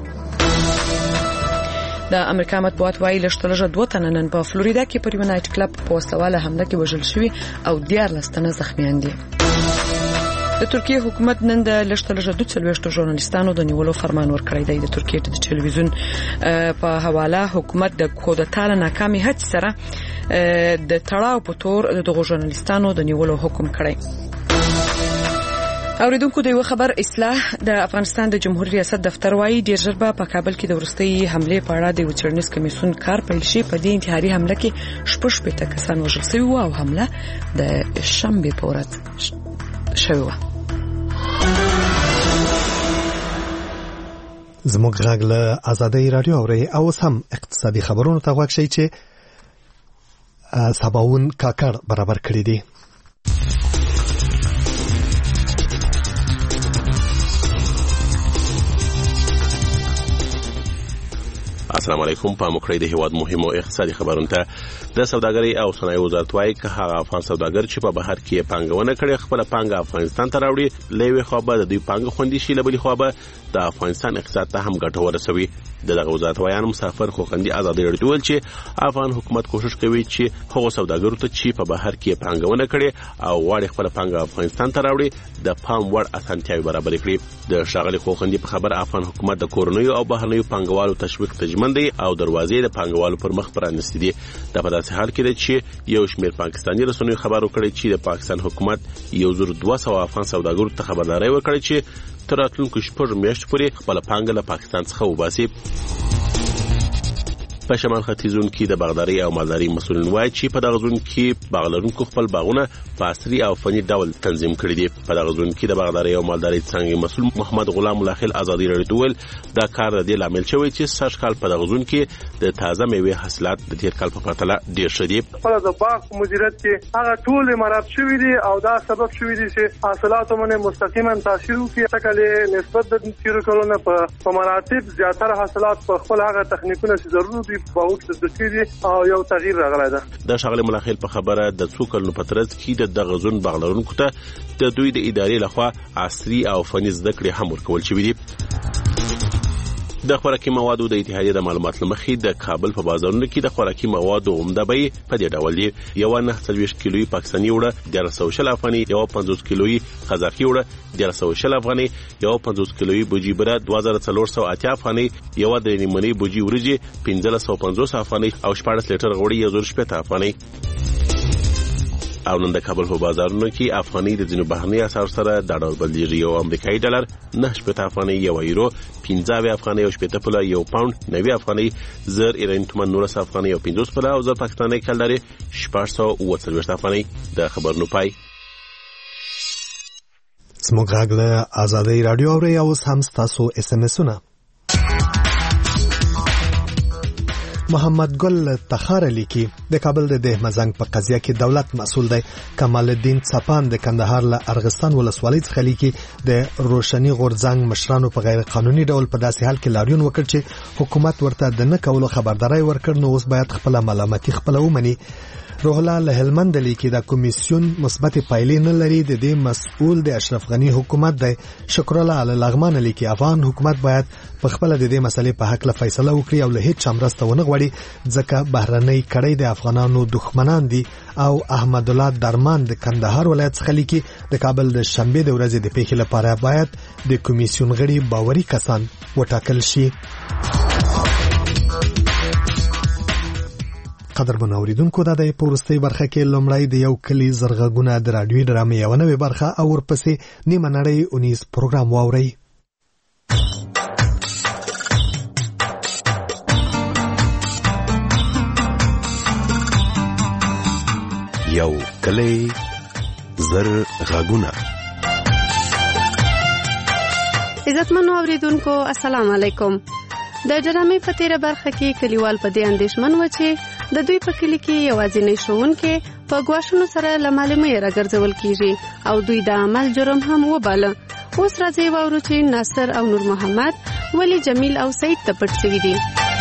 د امریکا مطبوعات وايي لږ 2 تنه نن په فلوریدا کې پر یونایټډ کلب په وسواله حمله کې وژل شوي او 14 تنه زخمیان دي. د ترکیه حکومت نن د لږ 240 ژورنالیستانو د نیولو فرمان ورکړی دی. د ترکیه د ټلویزیون په حواله حکومت د کودتا له ناکامې هڅې سره د تړاو په تور د ژورنالیستانو د نیولو حکم کړی. اوریدونکو د یو خبر اصلاح د افغانستان د جمهوریت ریاست دفتر وايي ډیر ژر په کابل کې د ورستۍ حمله په اړه د یو څېړنیز کمیسیون کار پیل شي. په دې انتحاري حمله کې 16 کسان وژل شوي او حمله د شنبه په ورځ شوې وه. زموږ غږ له آزادۍ رادیو اوري او هم اقتصادي خبرونو ته غوښ شي چې سباون کاکړ برابر کړی دی. السلام علیکم. په مخکړی د هیواد مهمو اقتصادي خبرونو ته د سوداګرۍ او صنایعو وزارت وايي که هغه افغان سوداګر چې په بهر کې پانګونه کړي خپل پانګه افغانستان ته راوړي لوي خو به د دوی پانګه خوندي شي لبلي خو به د افغانستان اقتصاد ته هم ګټه ورسوي. دغه وزارت وایي مسافر خوندي آزادي ورته چې افغان حکومت کوشش کوي چې هغه سوداګرو ته چې په بهر کې پانګونه کړي او غواړي خپل پانګه افغانستان ته راوړي د پام وړ اسانتیاوي برابر کړي. د شاغلي خوندي په خبر افغان حکومت د کورنیو او بهرنیو پانګوالو تشویق تجمن دی او دروازې د پانګوالو پر مخ پرانستې دي. د په داسې حال کې چې یو شمېر پاکستاني رسنیو خبرو کړی چې د پاکستان حکومت 1200 افغان سوداګرو ته خبرداري ورکړي چې تر راتلونکو 6 میاشتو پورې خپل پانګه له پاکستان څخه وباسي. په شمال ختیځون کې د باغداري او مالداري مسؤلین وایي چې په دغه ځون کې باغلرونکو خپل باغونه په عصري او فني ډول تنظیم کړي دي. په دغه ځون کې د باغداري او مالداري څنګه مسؤل محمد غلام ملاخل آزادي رادیو ول دا کار د لامل شوی چې سږ کال په دغه ځون کې د تازه میوې حاصلات د تیر کال په پرتله ډیر شدي. په د باغ مدیریت کې هغه ټول مراد شوی دي او دا سبب شوی دي چې حاصلاتو باندې مستقیما تاثیر وکړي. تکله نسبت د تیر کلونو په مراتب زیاتره حاصلات په خپل هغه تخنیکونه چې ضروري دي باوت د دکې او یو تغییر راغلی ده. د شغله ملاخل په خبره د څو کلونو په ترڅ کې د دغه ځون باغلرونکو ته د دوی د ادارې لخوا عصري او فني زده کړې هم ورکول شوې دي. د خوراکي موادو د اتحادیې د معلومات لمخې د کابل په بازارونو کې د خوراکي موادو عمده بیې په دې ډول دي: یو 49 کیلویي پاکستاني وړه 1300 افغاني، یو 50 کیلویي قزاقي وړه 1300 افغاني، یو 50 کیلویي بوجي بره 2480 افغاني، یو د نیمنۍ بوجي وريجې 1550 افغاني او 14 لیټر غوړي 1080 افغاني. او نن د کابل په بازارونو کې افغاني د ځینو بهرني اسعارو سره د ډول بدلیږي. یو امریکایي ډالر 9 افغاني، یو یورو 15 افغاني، او 8 پوله یو پاوند 90 افغاني، زر ایرانی تومان 19 افغاني او 50 پوله، او زر پاکستاني کلداري 640 افغاني. د خبرونو پای. زموږ غږ له آزادۍ رادیو اوري او هم تاسو SMS-ونه. محمد ګل تخار لیکي د کابل د دهمزنګ په قضیه کې دولت مسؤل دی. کمال الدین صپان د کندهار له ارغستان ولسوالۍ څخه لیکي د روشنی غورځنګ مشرانو په غیر قانوني ډول په داسې حال کې لاریون وکړ چې حکومت ورته د نه کولو خبرداري ورکړ، نو اوس باید خپل ملامتي خپل ومني. روح الله له هلمند لیکي د کمیسیون مثبت پایلې نه لري، د دې مسؤل د اشرف غنی حکومت دی. شکر الله له لغمان لیکي افغان حکومت باید په خپل د دې مسلې په حق له فیصله وکړي او له هیڅ مرسته ونه غواړي، ځکه بهرنۍ کړۍ د افغانانو دښمنان دي. او احمد الله درمان د کندهار ولایت څخه لیکي د کابل د شنبه د ورځې د پیښې لپاره باید د کمیسیون غړي باوري کسان وټاکل شي. قدرمن اوریدونکو، دا د پورستۍ برخه کې لومړی د یو کلی زرغونه د رادیوي ډرامې یو نوې برخه او ورپسې نیمه نړۍ اونیز پروګرام واورئ. یو کلی زرغونه. عزتمنو اوریدونکو، السلام علیکم. د ډرامې په تیره برخه کې کلیوال په دې اندېښمن و چې د دوی په کلی کې یوازینی ښوونکی په ګواښونو سره له معلمۍ راګرځول کیږي او دوی د عمل جرم هم وباله. اوس راځي واورو چې ناصر او نور محمد ولی جمیل او سعید ته پټ شوي دي.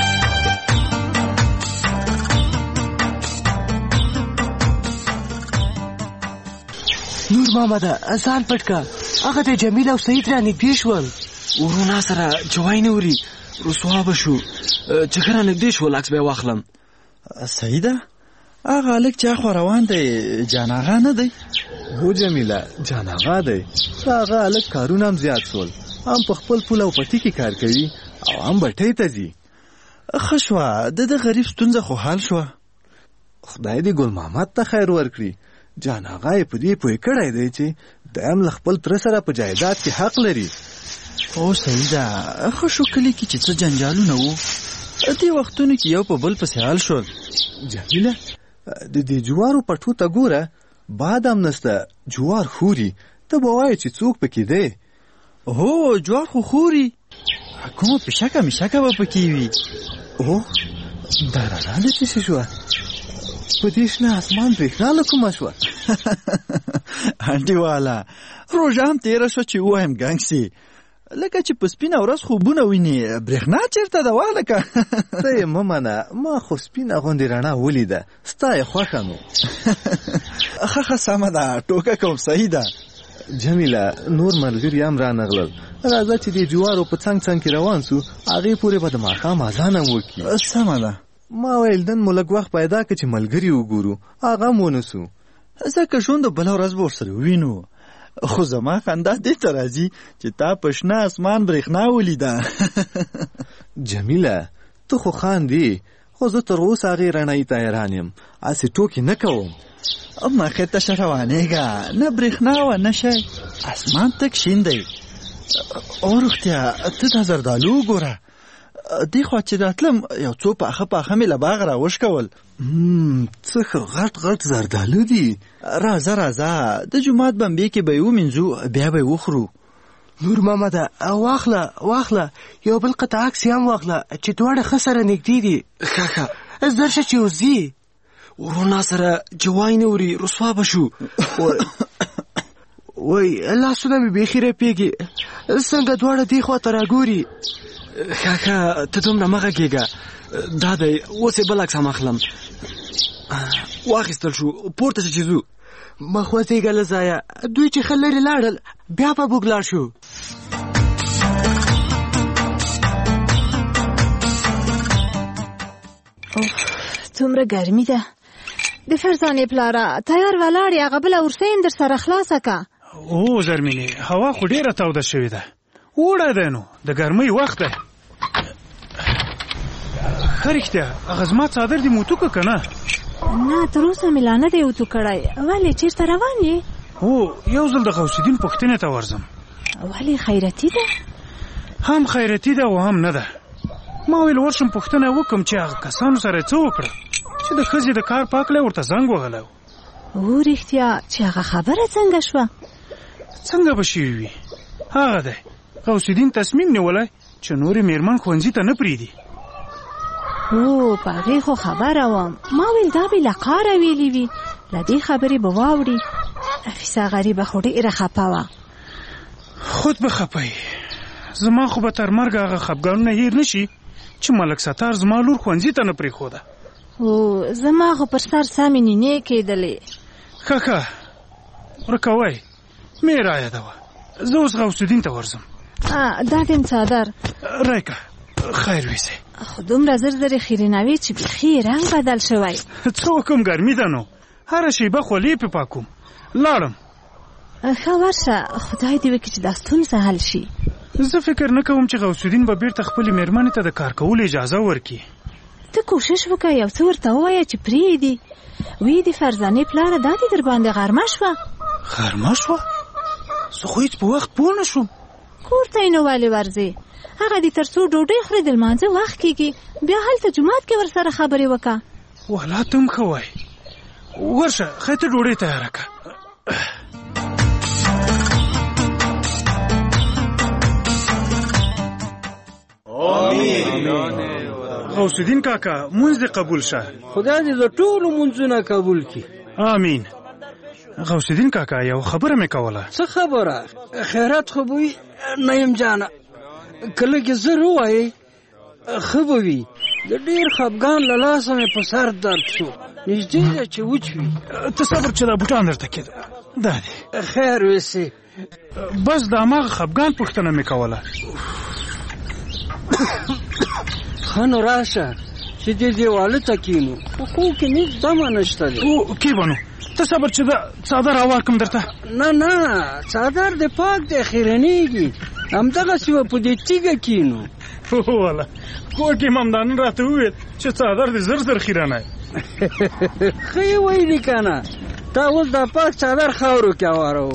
نور محمد ځان پټ کا، هغه د جمیل او سعید را نږدې شول. ورونه سره جوای نه وري، رسوا به شو چې خره نږدې شول عکس به واخلم. سعیده، هغه هلک چې اخوا روان دی جان آغا نه دی؟ هو جمیله، جان آغا دی. هغه هلک کارونه هم زیات شول، هم په خپل پول او پټي کې کار کوي او هم بټۍ ته ځي. ښه شوه، د غریب ستونزه خو حل شوه. خدای دې ګل محمد ته خیر ورکړي. جان آغا یې په دې پوه کړی دی چې دایم له خپل تره سره په جایداد کې حق لري. او سعیده، ښه شو کلی کې چې څه جنجالونه وو، دې وختونو کې یو په بل پسې حل شول. جمیله، د دې جوارو پټو ته ګوره، باد هم نسته، جوار خوري. ته به وایې چې څوک پکې دی؟ هو، جوار خو خوري، کومه پشکه مشکه به پکې وي. او دا رانه چې څه شوه؟ په دې شنه اسمان برېښنا له کومه شوه؟ انډیواله، روژه هم تېره شوه چې ووایم ګنګ سي، لکه چې په سپینه ورځ خوبونه ویني، برېښنا چېرته ده والکه؟ ته یې مه منه، ما خو سپینه غوندې رڼا ولیده، ستا یې خوښه نو. ښه سمه ده، ټوکه کوم سعیده. جمیله، نور ملګري هم رانغلل، راځه چې د جوارو په څنګ څنګ کې روان سو، هغې پورې به د ماښام اذان هم وکړي. سمه ده. ما ویل نن مو لږ وخت پیدا کړه چې ملګري وګورو، هغه هم ونسو. ځکه ژوند بله ورځ به ورسره ووینو. خو زما خندا دې ته راځي چې تا په شنه اسمان برېښنا ولیده. جمیله، ته خو خاندې، خو زه تر اوسه هغې رڼایي ته حیران یم، هسې ټوکې نه کوم. مخې ته شه روانېږه، نه برېښنا وه نه شی، اسمان تک شین دی. او رښتیا، ته دا زردالو وګوره، دې خوا چې راتلم یو څو پاخه مې له باغ راوشکول. څه ښه غټ غټ زردالو دي. راځه د جومات بمبې کې به یې ومینځو، بیا به یې وخورو. نور محمده، واخله یو بل قطعه عکس هم واخله چې دواړه ښه سره نږدې دي. ښه زر شه چې وځي. ورونه سره جوای نه وري، رسوا به شو. وای لاسونه مې بیخي رپېږي، څنګه دواړه دې خوا ته راګوري. ښه ته دومره مه غږېږه، دا دی اوس یې بل عکس هم اخلم. واخیستل شو، پورته چې ځو. مخ وځېږه له ځایه، دوی چې ښه لرې لاړل بیا به موږ لاړ شو. څومره ګرمي ده. د فرزانې پلاره تیار ولاړ یې، هغه بله ورسین در سره خلاصه که. او زرمینې هوا خو ډېره توده شوې ده، اوړی دی نو د ګرمۍ وخت دی. ښه رښتیا هغه زما څادر دې موتو که نه؟ نه تر اوسه مې لا نه دی اوتو کړی. ولې چېرته روان یې؟ هو یو ځل د غوث الدین پوښتنې ته ورځم. ولې خیرتي ده؟ هم خیرتي ده او هم نه ده. ما ویل ورشم پوښتنه وکړم چې هغه کسانو سره څه وکړه چې د ښځې د کار پاکلی ورته زنګ وهلی و. او رښتیا چې هغه خبره څنګه شوه؟ څنګه به شوي وي؟ هغه دی غوث الدین تصمیم نیولی چې نورې میرمن ښوونځي ته نه پرېږدي. او په هغې خو خبره وم. ما ویل دا به له قاره ویلې وي، له دې خبرې به واوړي. نفیسه غریبه خو ډېره خفه وه. خود به خفه یې، زما خو به تر مرګه هغه خفګانونه هیر نه شي چې ملک ستار زما لور ښوونځي ته نه پرېښوده. او زما خو پر سر سمې نینې کېدلې. ښه ورکوی مې رایادوه، زه اوس غوث الدین ته ورځم. دا دیم څادر رایکه خیر ویسې. خو دومره زر زر خیرنوي چې بیخي رنګ بدل شوی. څه وکړم ګرمي ده نو، هره شیبه خولې پې پاکوم. لاړم. ښه ورشه، خدای دې وکړي چې دا ستونزه حل شي. زه فکر نه کوم چې غوث الدین به بیرته خپلې مېرمنې ته د کار کولو اجازه ورکړي. ته کوشش وکړه یو څه ورته ووایه چې پرېږدي. وی دې فرزانې پلاره دا دې در باندې غرمه شوه. غرمه شوه؟ زه خو هېڅ په وخت پوه نه شوم. کور ته یې نو ولې ورځې؟ هغه دې تر څو ډوډۍ خورې د لمانځه وخت کېږي، بیا هلته جومات کې ورسره خبرې وکړه. والله ته هم ښه وایې. ورشه ښه ته ډوډۍ تیاره کړه. غوث الدین کاکا مونځ دې قبول شه. خدای دې د ټولو مونځونه قبول کړي. آمین. غوث الدین کاکا یو خبره مې کوله. څه خبره؟ خیرات خو به وي نیم جانه، کله کې زر ووایې ښه به وي. د ډېر خفګان له لاسه مې په سر درد شو، نږدې ده چې وچ وي. ته صبر چې دا بوټان درته کېده. دا دی خیر ویسې. بس د هماغه خفګان پوښتنه مې کوله. ښه نو راشه چې دې دیواله ته کښېنو، په خو کې هېڅ دمه نشته دی. کېږه نو ته صبر چې دا څادر راواکړم درته. نه څادر دې پاک دی خیرنېږي، همدغسې به په دې تیږه کښېنو. واله کور کې ممدانن راته وویل چې څادر دې زر زر خیرنی. ښه یې ویلي که نه، تا اوس دا پاک څادر خاورو کې اواروو.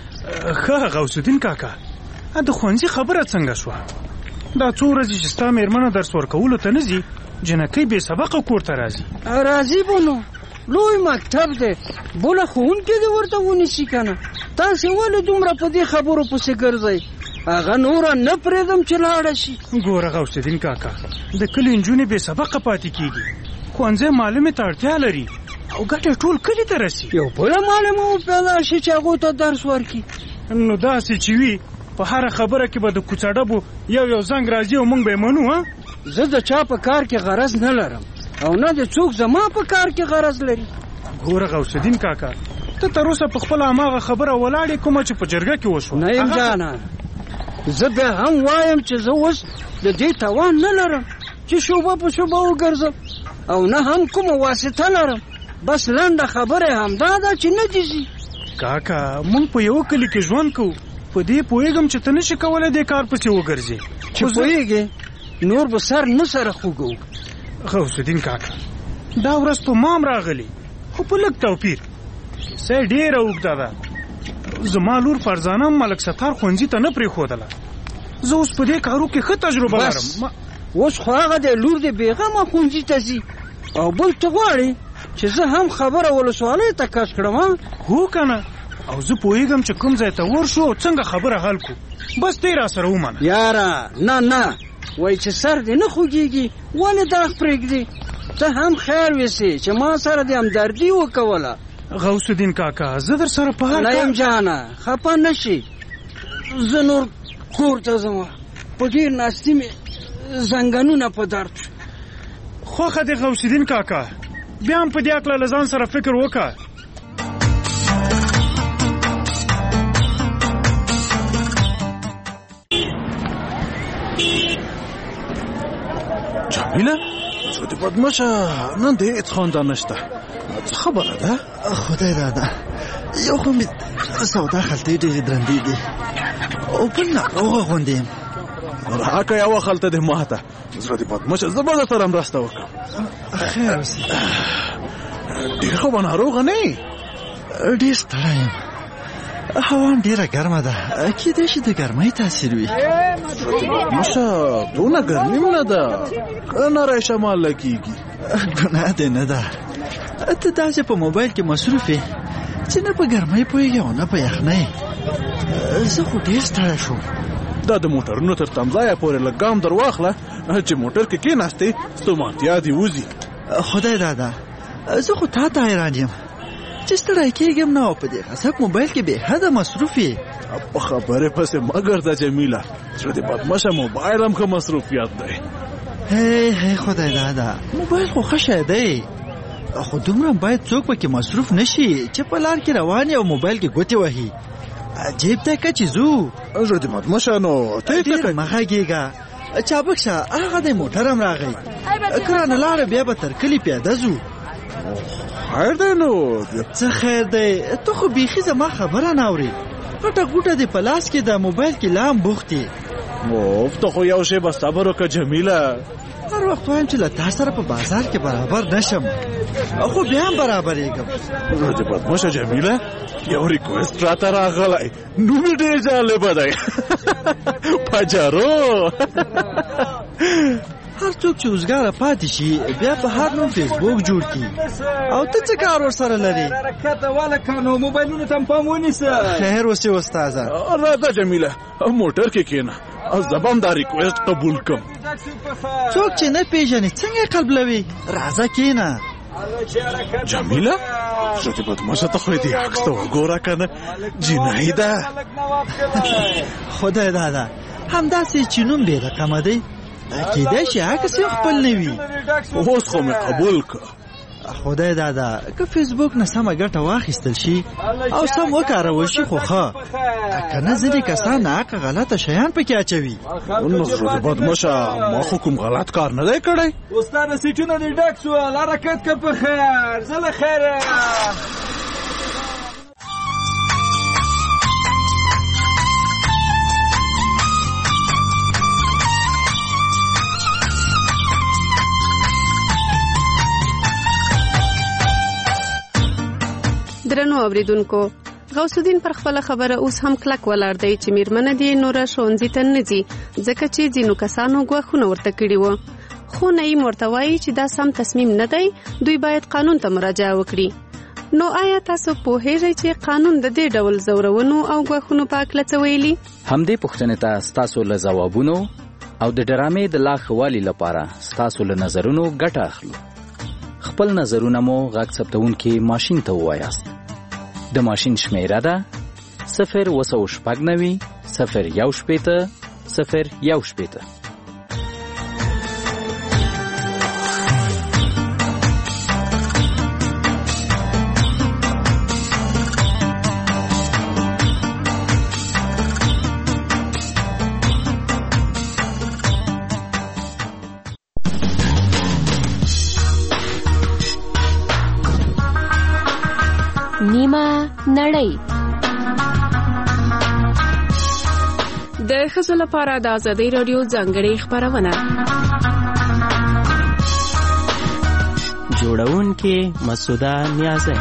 ښه غوث الدین کاکا د ښوونځي خبره څنګه شوه؟ دا څو ورځې چې ستا مېرمنه درس ورکولو ته نه ځي، جنکۍ بې سبقه کور ته راځي. راځي به نو، لوی مکتب دی، بله ښوونکي دې ورته ونیسي که نه. تاسې ولې دومره په دې خبرو پسې ګرځئ؟ هغه نوره نه پرېږدم چې لاړه شي. ګوره غوث الدین کاکا د کلي نجونې بې سبقه پاتې کېږي، ښوونځی معلمې ته اړتیا لري او ګټه ټول کلي ته رسي. یو بله معلمه وپیدا شي چې هغو ته درس ورکړي. نو داسې چې وي په هره خبره کې به د کوڅه ډبو یو زنګ راځي او موږ به یې منو. زه د چا په کار کې غرض نه لرم او نه د څوک زما په کار کې غرض لري. ګوره غوث الدین کاکا ته تر اوسه په خپله هماغه خبره ولاړې کومه چې په جرګه کې وشوه. نه یم جانه، زه بیا هم وایم چې زه اوس د دې توان نه لرم چې شوبه په شوبه وګرځم او نه هم کومه واسطه لرم. بس لنډه خبره همدا ده چې نه دي ځي. کاکا موږ په یو کلي کې ژوند کوو، په دې پوهېږم چې ته نشي کولی دې کار پسې وګرځې. چې پوهېږې نور به سر نه سره خوږو. غوث الدین کاکا دا ورځ په مام راغلی، خو په لږ توپیر. کیسه یې ډېره اوږده ده. زما لور فرزانه ملک ستار ښوونځي ته نه پرېښودله. زه اوس په دې کارو کې ښه تجربه لرم. اوس خو هغه د لور د بېغمه ښوونځي ته ځي او بل ته غواړي چې زه هم خبره ولسوالۍ ته کش کړم. هو که نه، او زه پوهېږم چې کوم ځای ته ورشو او څنګه خبره حل کو. بس ته یې راسره ومنه. یاره نه وایي چې سر دې نه خوږېږي، ولې داغ پرېږدي؟ ته هم خیر ویسې چې ما سره دې همدردي وکوله. غوث الدین کاکا زه در سره په هر نه یم جانه، خفه نه شي. زه نور کور ته ځم، په ډېر ناستي مې زنګنونه په درد شو. خوښه دې غوث الدین کاکا، بیا هم په دې هکله له ځان سره فکر وکړه. جمیله څه زړه دې بدمشه نن دې هېڅ خواندان نشته. څه خبره ده؟ خدای دادا یو خو مې سودا خلطې ډېرې درندې دي او بل ناروغه غوندې یم. راکه یوه خلطه دې ماته. زړه دې بدمشه زه به درسره مرسته وکړم. خیر اوسې. ډېر خو به ناروغه نه یې؟ ډېر ستړی یم. هوا ډېره ګرمه ده. کېدای شي د ګرمۍ تاثیر وي. بدمشه دونه ګرمي هم نه ده که نری شمال لګېږي. ګناه دې نه ده. ته داسې په موبایل کې مصروف یې چې نه په ګرمۍ پوهېږې او نه په یخنۍ. زه خو ډېر ستړی شوم. دا د موټرونو تر تمځایه پورې لږ ګام در واخله چې موټر کې کېناستې ستومانتیا دې وځي. خدای دادا زه خو تا ته حیران یم چې ستړی کېږم نه او په دې غصب موبایل کې بې حده مصروف یې. په خبرې پسې مه ګرځه جمیله. زړه دې بدمشه موبایل هم ښه مصروفیت دی. هی خدای دادا موبایل خو ښه شی دی خو دومره باید څوک پکې مصروف نشي چې په لار کې روان او موبایل کې ګوتې وهي. عجیب دی که چې ځو. زړه دې بدمشه نو ته ډېر مه غږېږه. چابک شه هغه دی موټر هم راغی. کرانه لاره بیا به تر کلي پیاده ځو. خیر دی نو. څه خیر دی؟ ته خو بیخي زما خبره نه اورې. غټه ګوټه دې په لاس کې د موبایل کې لا هم بوخت یې. اوف ته خو یو شی به صبر وکړه جمیله. هر وخت وایم چې له تا سره په بازار کې برابر نشم خو بیا هم برابرېږم. زړه دې بدمشه جمیله یو ریکویسټ راته راغلی نوم یې ډېر جالبه دی. پجارو. هر څوک چې اوزګاره پاتې شي بیا په هر نوم فیسبوک جوړ کړي او ته څه کار ورسره لرې؟ حرکت ولکه نو موبایلونو ته هم پام ونیسه. خیر اوسې استاده. راځه جمیله موټر کې کېنه زه به هم دا ریکویسټ قبول کړم. څوک چې نه پېژنې څنګه قبلوي؟ راځه کېنه. جمیله زړه دې بدمشه ته خو دې عکس ته وګوره که نه جنایي ده. خدای دادا همداسې چې نوم بې رقمه دی کېدای شي عکس یې خپل نه وي. اوس خو مې قبول که. خدای دادا که فیسبوک نه سمه ګټه واخیستل شي او سم وکارول شي خو ښه که نه ځینې کسان ناحقه غلطه شیان پکې اچوي. نو زړه دې بدمشه ما خو کوم غلط کار نه دی کړی. استاده سیټونه دې ډک سول. حرکت که په خیر. زه له خیره. درنو اوریدونکو غوث الدین پر خپل خبره اوس هم کلک ولاړ دی چې میرمنه دې نوره ښوونځي ته نه ځي ځکه چې ځینو کسانو ګواښونه ورته کړي وو. خو نعیم ورته وایي چې دا سم تصمیم نه دی. دوی باید قانون ته مراجعه وکړي. نو آیا تاسو پوهیږئ چې قانون د دې ډول زورونو او ګواښونو په اړه څه ویلي؟ همدې پوښتنې ته ستاسو له ځوابونو او د ډرامې د لا ښه والي لپاره ستاسو له نظرونو ګټه اخلو. خپل نظرونه مو غږ ثبتونکي ماشین ته ووایاست. د ماشین شمیره ده 090 016 016. نیمه نړۍ د ښځو لپاره د آزادۍ رادیو ځانګړې خپرونه. جوړونکې مسعوده نیازی.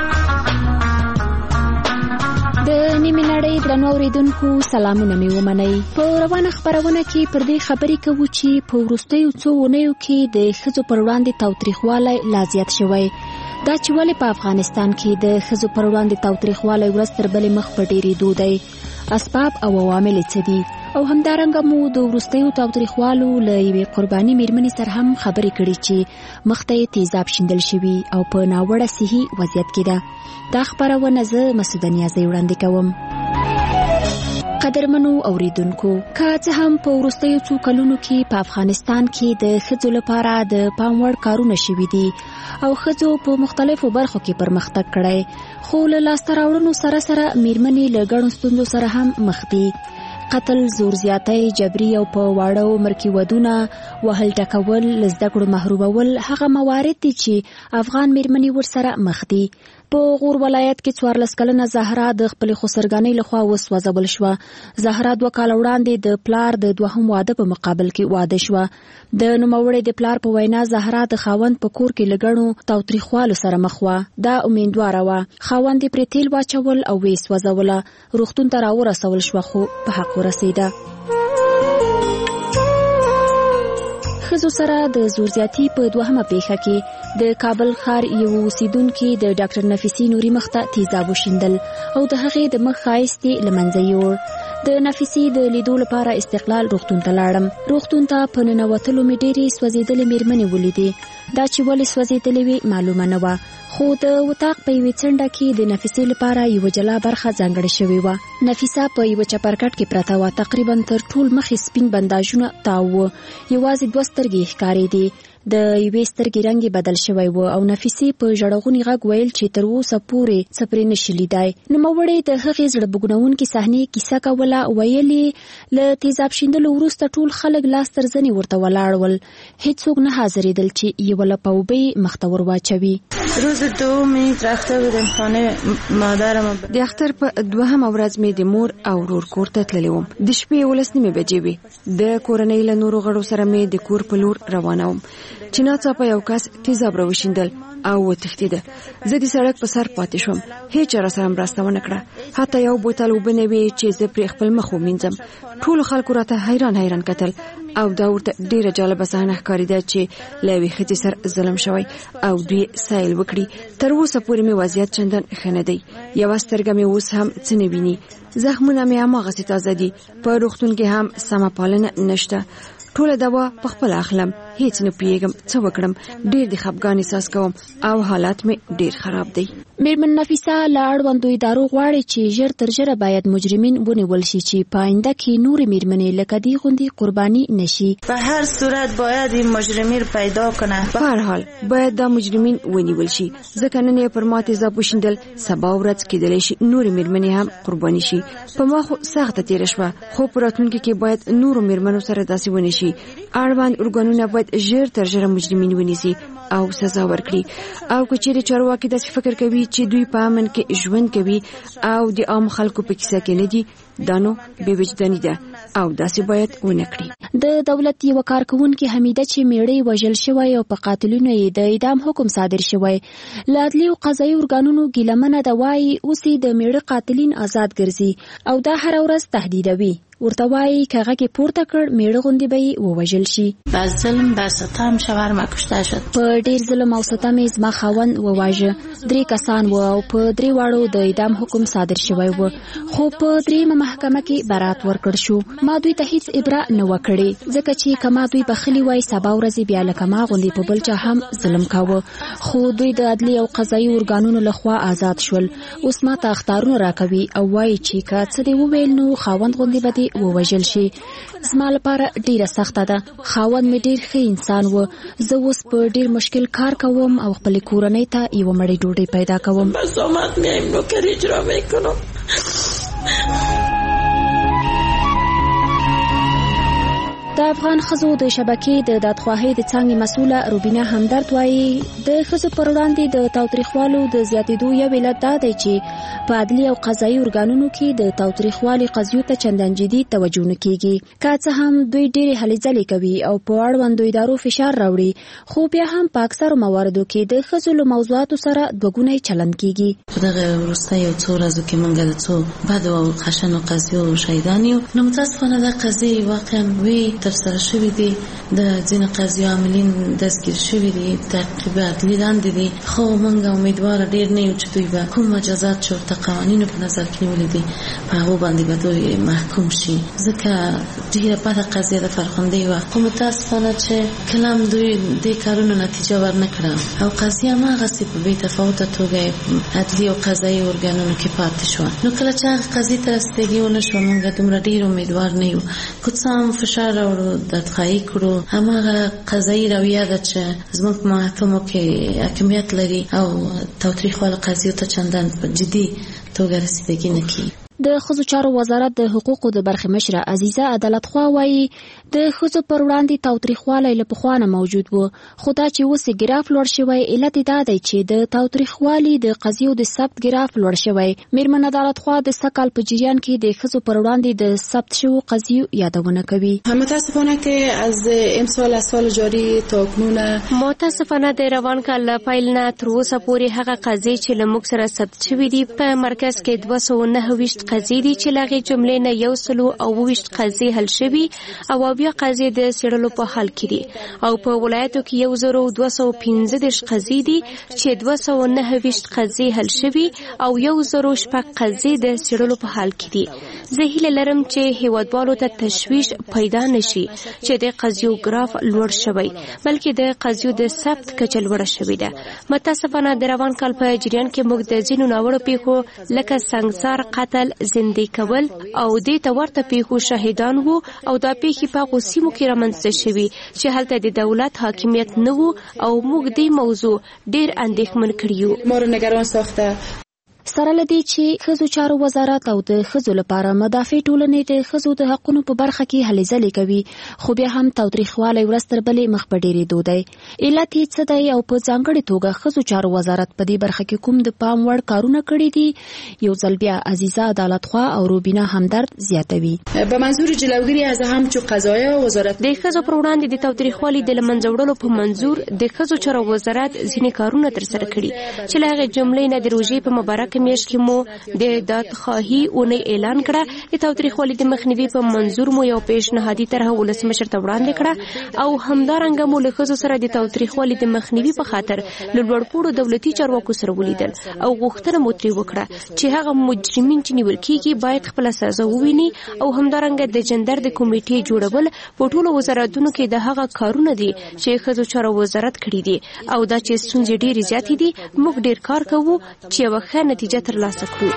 د نیمه نړۍ درنو اوریدونکو سلامونه مې ومنئ. په روانه خپرونه کې پر دې خبرې کوو چې په وروستیو څو اونیو کې د ښځو پر وړاندې تاوتریخوالی لا زیات شوی. دا چې ولې په افغانستان کې د ښځو پر وړاندې تاوتریخوالی ورځ تر بلې مخ په ډېرېدو دی. اسباب او عوامل څه دي؟ او همدارنګه مو د وروستیو تاوتریخوالو له یوې قرباني میرمنې سره هم خبرې کړې چې مخ ته یې تیزاب شیندل شوي او په ناوړه صحي وضعیت کې ده. دا خپرونه زه مسعوده نیازی وړاندې کوم. قدرمنو اوریدونکو، که څه هم په وروستیو څو کلونو کې په افغانستان کې د ښځو لپاره د پام وړ کارونه شوي دي او ښځو په مختلفو برخو کې پرمختګ کړی، خو له لاسته راوړنو سره سره میرمنې له ګڼو ستونزو سره هم مخ دي. قتل، زور زیاتی، جبري او په واړه عمر کې ودونه، وهل ټکول، له زده کړو محرومول هغه موارد دي چې افغان میرمنې ورسره مخ دي. په غور ولایت کې 14 کلنه زهرا د خپل خسرګانۍ لخوا وسوځول شوه. زهرا 2 کال وړاندې د پلار د دوهم واده په مقابل کې واده شوه. د نوموړي د پلار په وینا زهرا د خاوند په کور کې لګړو تاوتریخوالو سره مخ وه. دا امیندواره وه. خاوند یې پرې تیل واچول او ویې سوځوله. روغتون ته راورسول شوه خو په حق ورسېده. ښځو سره د زور زیاتي په دوهمه پیښه کې د کابل ښار یو اوسیدونکي د ډاکټر نفیسي نوري مخ ته تیزاب وشیندل او د هغې د مخ ښایست یې له منځه یوړ. د نفیسي د لیدو لپاره استقلال روغتون ته لاړم. روغتون ته په ننوتلو مې ډېرې سوځېدلې میرمنې ولیدې. دا چې ولې سوځېدلې وې معلومه نه وه، خو د وطاق په یوې څنډه کې د نفیسي لپاره یوه جلا برخه ځانګړې شوې وه. نفیسه په یوه چپرکټ کې پرته وه. تقریبا تر ټول مخې سپین بنداژونه تاو وه. یوازې 2 سترګې ښکارېدې. د یوې سترګې رنګ بدل شوی و او نفیسي په ژړغوني غږ ویل چې تر اوسه پورې څه پرې نشي لیدای. نوموړی د هغې زړه بوږنونکې صحنې کیسه کوله. ویلې له تیزاب شیندلو وروسته ټول خلک لاس تر زنې ورته ولاړ ول. هیڅوک نه حاضرېدل چې یوه لپه اوبه یې مخ ته ور واچوي. روز دوم رفته بودم خانه مادرم. د اختر په 2مه ورځ مې د مور او ورور کور ته تللی وم. د شپې 11 بجې وې. د کورنۍ له نورو غړو سره مې د کور په لور روانه وم چې ناڅاپه یو کس تیزاب راوشیندل او وتښتېده. زه د سړک په سر پاتې شوم. هیچا راسره مرسته ونه کړه. حتی یو بوتل اوبه نه وې چې زه پرې خپل مخ ومینځم. ټولو خلکو راته حیران کتل او دا ورته ډېره جالبه صحنه ښکارېده چې له یوې ښځې سره ظلم شوی او دوی سایل وکړي. تر اوسه پورې مې وضعیت چندان ښه نه دی. یوه سترګه مې اوس هم څه نه ویني. زخمونه مې هماغسې تازه دي. په روغتون کې هم سمه پالنه نشته. ټوله دوا په خپل اخلم. هیڅ نه پیږم څه وکړم. ډېر د خفګان احساس کوم او حالات مې ډېر خراب دی. میرمن نفیسه له اړوندو ادارو غواړي چې ژر تر ژره باید مجرمین ونیول شي چې په آینده کې نورې میرمنې لکه دې غوندې قرباني نشي. په هر صورت باید این مجرمین رو پیدا کنه. په هر حال باید دا مجرمین ونیول شي ځکه نن یې پر ما تیزاب وشیندل، سبا ورځ کېدلی شي نورې میرمنې هم قرباني شي. په ما خو سخته تېره شوه خو په راتلونکي کې باید نورو میرمنو سره داسې ونه شي. اړوند ارګانونه باید ژر تر ژره مجرمین ونیسي او سزا ورکړي. او که چیرې چارواکي داسې فکر کوي چې دوی په امن کې ژوند کوي او د عام خلکو په کیسه کې نه دي، دا نو بې وجداني ده او داسې باید ونه کړي. د دولت یو کارکونکي حمیده چې میړی وژل شوی او په قاتلونو یې د اعدام حکم صادر شوی، له عدلي او قضایي ارګانونو ګیلمنه ده وایي اوس د میړه قاتلین آزاد ګرځي او دا هر ورځ تهدیدوي. ورته وایي که غږ پورته کړ میړه غوندې به یې ووژل شي. بر ظلم بر ستم شوهرم کشته شد. په ډیر ظلم او ستم یې زما خاوند وواژه. 3 کسان و او په 3 واړو د اعدام حکم صادر شوی و خو په 3مه محکمه کې برات ورکړ شو. ما دوی ته هیڅ ابره نه وکړي ځکه چې کما دوی بخلی وای سبا ورځې بیا لکه ما غوندې په بل چا هم ظلم کاوه. خو دوی د عدلي او قضایي ارګانونو لخوا آزاد شول. اوس ما ته اخطارونه راکوي او وایي چې که څه دې وویل نو خاوند غوندې به دې ووژل شي. زما لپاره ډیره سخته ده. خاوند مې ډیر ښه انسان و. زه اوس په ډیر مشکل کار کوم او خپل کورنۍ ته یو مړی ډوډۍ پیدا کوم. بسامت میایم نوکر اجرا میکنم. د افغان ښځو د شبکې د دادخواهۍ د څانګې مسؤله روبینا همدرد وایي د ښځو پر وړاندې د تاوتریخوالو د زیاتېدو یو علت دا دی چې په عدلي او قضایي ارګانونو کې د تاوتریخوالي قضیو ته چندان جدي توجه نه کیږي. که څه هم دوی ډېرې هلې ځلې کوي او په اړوندو ادارو فشار راوړي خو بیا هم په اکثرو مواردو کې د ښځو له موضوعاتو سره دوهګونی چلند کیږي. په دغه وروستیو څو ورځو کې موږ د څو بدو او خشنو قضیو شاهدان یو. نو متاسفانه دا قضیې واقعا وی ترسره شوي دي. د ځینو قضیو عاملین دستګیر شوي دي، تعقیب عدلي لاندې دي. خو موږ امیدواره ډېر نه یو چې دوی به کوم مجازات چې ورته قوانینو په نظر کې نیولي دي په هغو باندې به دوی محکوم شي ځکه ډېره بده قضیه د فرخندۍ وه. خو متاسفانه چې کله هم دوی دې کارونو نتیجه ورنه کړه او قضیه هماغسې په بې تفاوته توګه عدلي او قضایي ارګانونو کې پاتې شوه. نو کله چې هغه قضیې ته رسېدګي ونه شوه موږ دومره ډېر امیدوار نه یو. که څه هم فشار راوړو دادخواهي کړو، هماغه قضایي رویه ده چې زموږ په محکمو کې حاکمیت لري او تاوتریخوالو قضیو ته چندان په جدي توګه رسېدګي نه کوي. د ښځو چارو وزارت د حقوقو د برخې مشره عزیزه عدالت خوا وایي د ښځو پر وړاندې تاوتریخوالی له پخوا نه موجود و، خو دا چې اوس ګراف لوړ شوی علت دا دی چې د تاوتریخوالي د قضیو د ثبت ګراف لوړ شوی. میرمن عدالت خوا د سکهال په جریان کې د ښځو پر وړاندې د ثبت شوو قضیو یادونه کوي. متاسفانه که از امسال از سال جاری تا اکنون متاسفانه د روان کال له پیل نه تر اوسه پورې هغه قضیې چې له موږ سره ثبت شوي دي په مرکز کې 229 قضیې دي چې له هغې جملې نه 129 قضیې حل شوي او بیا قضیې د څېړلو په حال کې دي او په ولایتو کې 1215 قضیې دي چې 229 قضیې حل شوي او 106 قضیې د څېړلو په حال کې دي. زه هیله لرم چې هیوادوالو ته تشویش پیدا نشي چې د قضیو ګراف لوړ شوی بلکې د قضیو د ثبت کچه لوړه شوې ده. متاسفانه د روان کال په جریان کې موږ د ځینو ناوړو پیښو لکه سنګسار، قتل، زندې کول او دې ته ورته پیښو شاهدان وو او دا پیښې په هغو سیمو کې رامنځته شوي چې هلته د دولت حاکمیت نه وو او موږ دې موضوع ډېر اندېښمن کړي یو. ما رو نگران ساخته. سره لدی چې ښځو چارو وزارت او د ښځو لپاره مدافع ټولنې د ښځو د حقونو په برخه کې هلې ځلې کوي، خو بیا هم تاوتریخوالی ورځ تر بلې مخ په ډېرېدو دی. علت یې څه دی او په ځانګړې توګه ښځو چارو وزارت په دې برخه کې کوم د پام وړ کارونه کړي دي؟ یو ځل بیا عزیزه عدالت خوا او روبینا همدرد زیاتوي. به منظور جلوگیری از همچو قضایا وزارت د ښځو پر وړاندې د تاوتریخوالي د له منځه وړلو په منظور د ښځو چارو وزارت ځینې کارونه ترسره کړي چې له هغې جملې نه د روژې په مبارکه میاشت کې مو د دادخواهي اونۍ اعلان کړه. د تاوتریخوالي د مخنیوي په منظور مو یو پیشنهادي طرحه ولسمشر ته وړاندې کړه او همدارنګه مو له ښځو سره د تاوتریخوالي د مخنیوي په خاطر له لوړپوړو دولتي چارواکو سره ولیدل او غوښتنه مو ترې وکړه چې هغه مجرمین چې نیول کېږي باید خپله سزا وویني او همدارنګه د جندر د کمیټې جوړول په ټولو وزارتونو کې د هغه کارونه دي چې ښځو چارو وزارت کړي دي او دا چې ستونزې ډېرې زیاتې دي موږ ډېر کار کوو چې یوه ښه نتیجه ترلاسه کړو.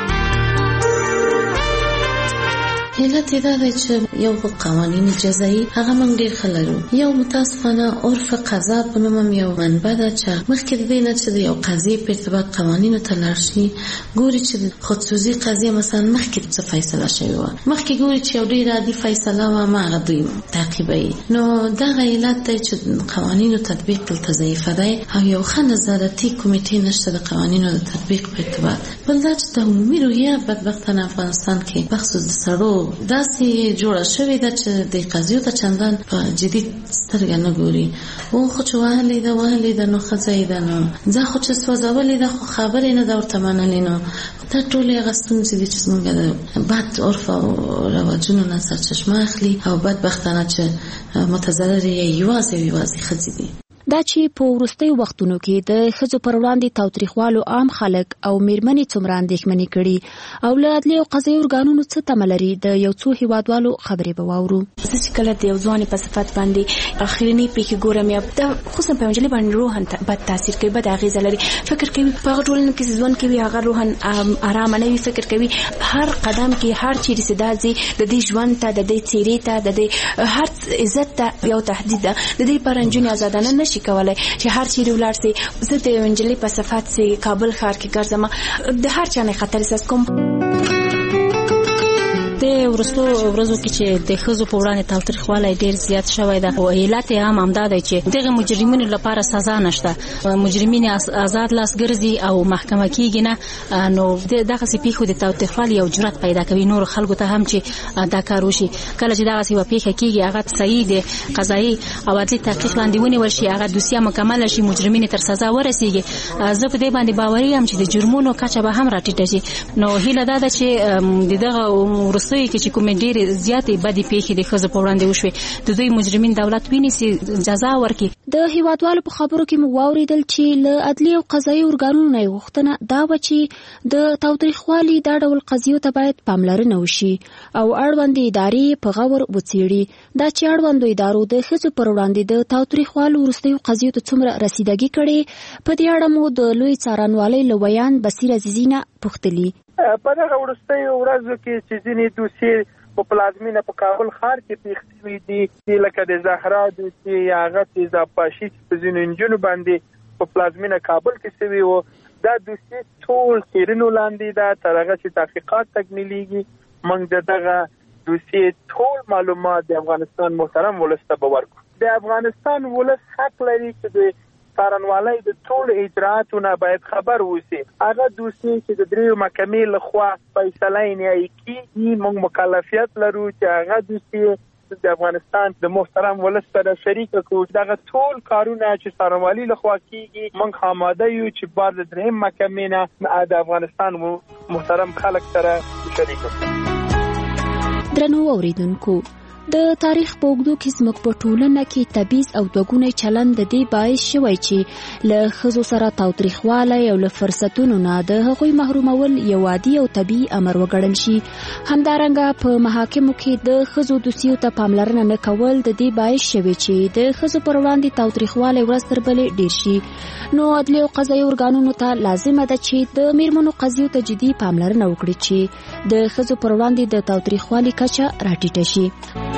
علت دا دی چې یو قوانین جزایی هغه موږ ډېر ښه لرو. یو متاسفانه عرف قضا په نوم هم یو منبع ده چې مخکې د دې نه چې د یو قضیې په ارتباط قوانینو ته لاړ شي ګوري چې خودسوزي قضیه مثلا مخکې څه فیصله شوې وه، مخکې ګوري چې یو ډېر عادي فیصله وه هماغه دوی تعقیبوي. نو دغه علت دی چې قوانینو تطبیق دلته ضعیفه دی او یو ښه نظارتي کمیټې نشته د قوانینو د تطبیق په ارتباط. بل دا چې د عمومي روحیه بدبختانه افغانستان کې بخصوص د سړو داسې جوړه شوې ده چې د قضیو ته چندان په جدي سترګه نه ګوري. او خو چې وهلې ده نو ښځه یې ده، نو ځه خو چې سوځولې ده خو خبرې نه ده ورته منلې. نو دا ټولې هغه ستونزې دي چې زموږ د بد عرف او رواجونو نه سرچشمه اخلي او بدبختانه چې متضررې یې یوازې ښځې دي. دا چې په وروستیو وختونو کې د ښځو پر وړاندې تاوتریخوالو عام خلک او میرمنې څومره اندېښمنې کړي او له عدلي او قضایي ارګانونو څه تمه لري، د یو څو هیوادوالو خبرې به واورو. زه چې کله د یو ځوانې په صفت باندې اخرنۍ پیښې ګورم یا دا خصوصا په نجلۍ باندې روحاً بد تاثیر کوي، بد اغېزه لري. فکر کوي په هغه ټولنه کې چې ژوند کوي هغه روحاً ارامه نه وي. فکر کوي هر قدم کې هر چیرې چې دا ځي د دې ژوند ته د دې څېرې ته د دې هر عزت ته یو تهدید ده. د دې لپاره نجونې ازادانه نشي کولای چې هر چیرې ولاړ سي. زه د نجلۍ په صفت سي کابل ښار کې ګرځم، د هر چا نه خطر احساس کوم. د وروستو ورځو کې چې د ښځو په وړاندې تاوتریخوالی ډېر زیات شوی ده او علت یې هم همدا دی چې دغه مجرمینو لپاره سزا نشته. مجرمین آزاد لاس ګرځي او محکمه کېږي نه، نو دغسې پیښو د تاوتریخوالي یو جرأت پیدا کوي نورو خلکو ته هم چې دا کار وشي. کله چې دغسې یوه پیښه کېږي هغه صحیح د قضایي او عدلي تحقیق لاندې ونیول شي، هغه دوسیه مکمله شي، مجرمین تر سزا ورسېږي. زه په دې باندې باوري یم چې د جرمونو کچه به هم راټیټه شي. نو هیله دا ده چې د دغه وروستیو کې چې کومې ډېرې زیاتې بدې پیښې د ښځو په وړاندې وشوې د دوی مجرمین دولت ونیسي، جزا ورکړي. د هیوادوالو په خبرو کې موږ واورېدل چې له عدلي او قضایي ارګانونو نه یې غوښتنه دا وه چې د تاوتریخوالي دا ډول قضیو ته باید پاملرنه وشي او اړوندې ادارې په غور وڅېړي. دا چې اړوندو ادارو د ښځو پر وړاندې د تاوتریخوالو وروستیو قضیو ته څومره رسیدګي کړې، په دې اړه مو د لوی څارنوالۍ له ویان بصیر عزیزي نه پوښتلي. په دغه وروستیو ورځو کې چې ځینې دوسیې په پلازمینه په کابل ښار کې پیښ شوي دي، لکه د زهرا دوسیې یا هغه تیزابپاشي چې په ځینو نجونو باندې په پلازمینه کابل کې شوي وو، دا دوسیه ټول خیرونو لاندې ده تر هغه چې تحقیقات تکمیلیږي موږ دغه دوسیه ټول معلومات د افغانستان محترم ولس ته ورکړو. د افغانستان ولس حق لري چې د څارنوالۍ د ټول اجراءاتو نه باید خبر اوسي. هغه دوسیه چې د دریو محکمې لخوا فیصله نهایي کیږي موږ مکلفیت لرو چې هغه دوسیه د افغانستان د محترم ولس سره شریک کړو. دغه ټول کارونه چې څارنوالۍ لخوا کیږي موږ آماده یو چې بعد د دریم محکمې نه د افغانستان محترم خلک سره شریک کړو. درنو اوریدونکو، د تاریخ په اوږدو کې زموږ په ټولنه کې تبعیض او دوګونی چلند د دې باعث شوی چې له ښځو سره تاوتریخوالی او له فرصتونو نه د هغوی محرومول یو عادي او طبیعي امر وګڼل شي. همدارنګه په محاکمو کې د ښځو دوسیو ته پاملرنه نه کول د دې باعث شوی چې د ښځو پر وړاندې تاوتریخوالی ورځ تر بلې ډیر شي. نو عدلي او قضایي ارګانونو ته لازمه ده چې د میرمنو قضیو ته جدي پاملرنه وکړي چې د ښځو پر وړاندې د تاوتریخوالي کچه راټیټه شي.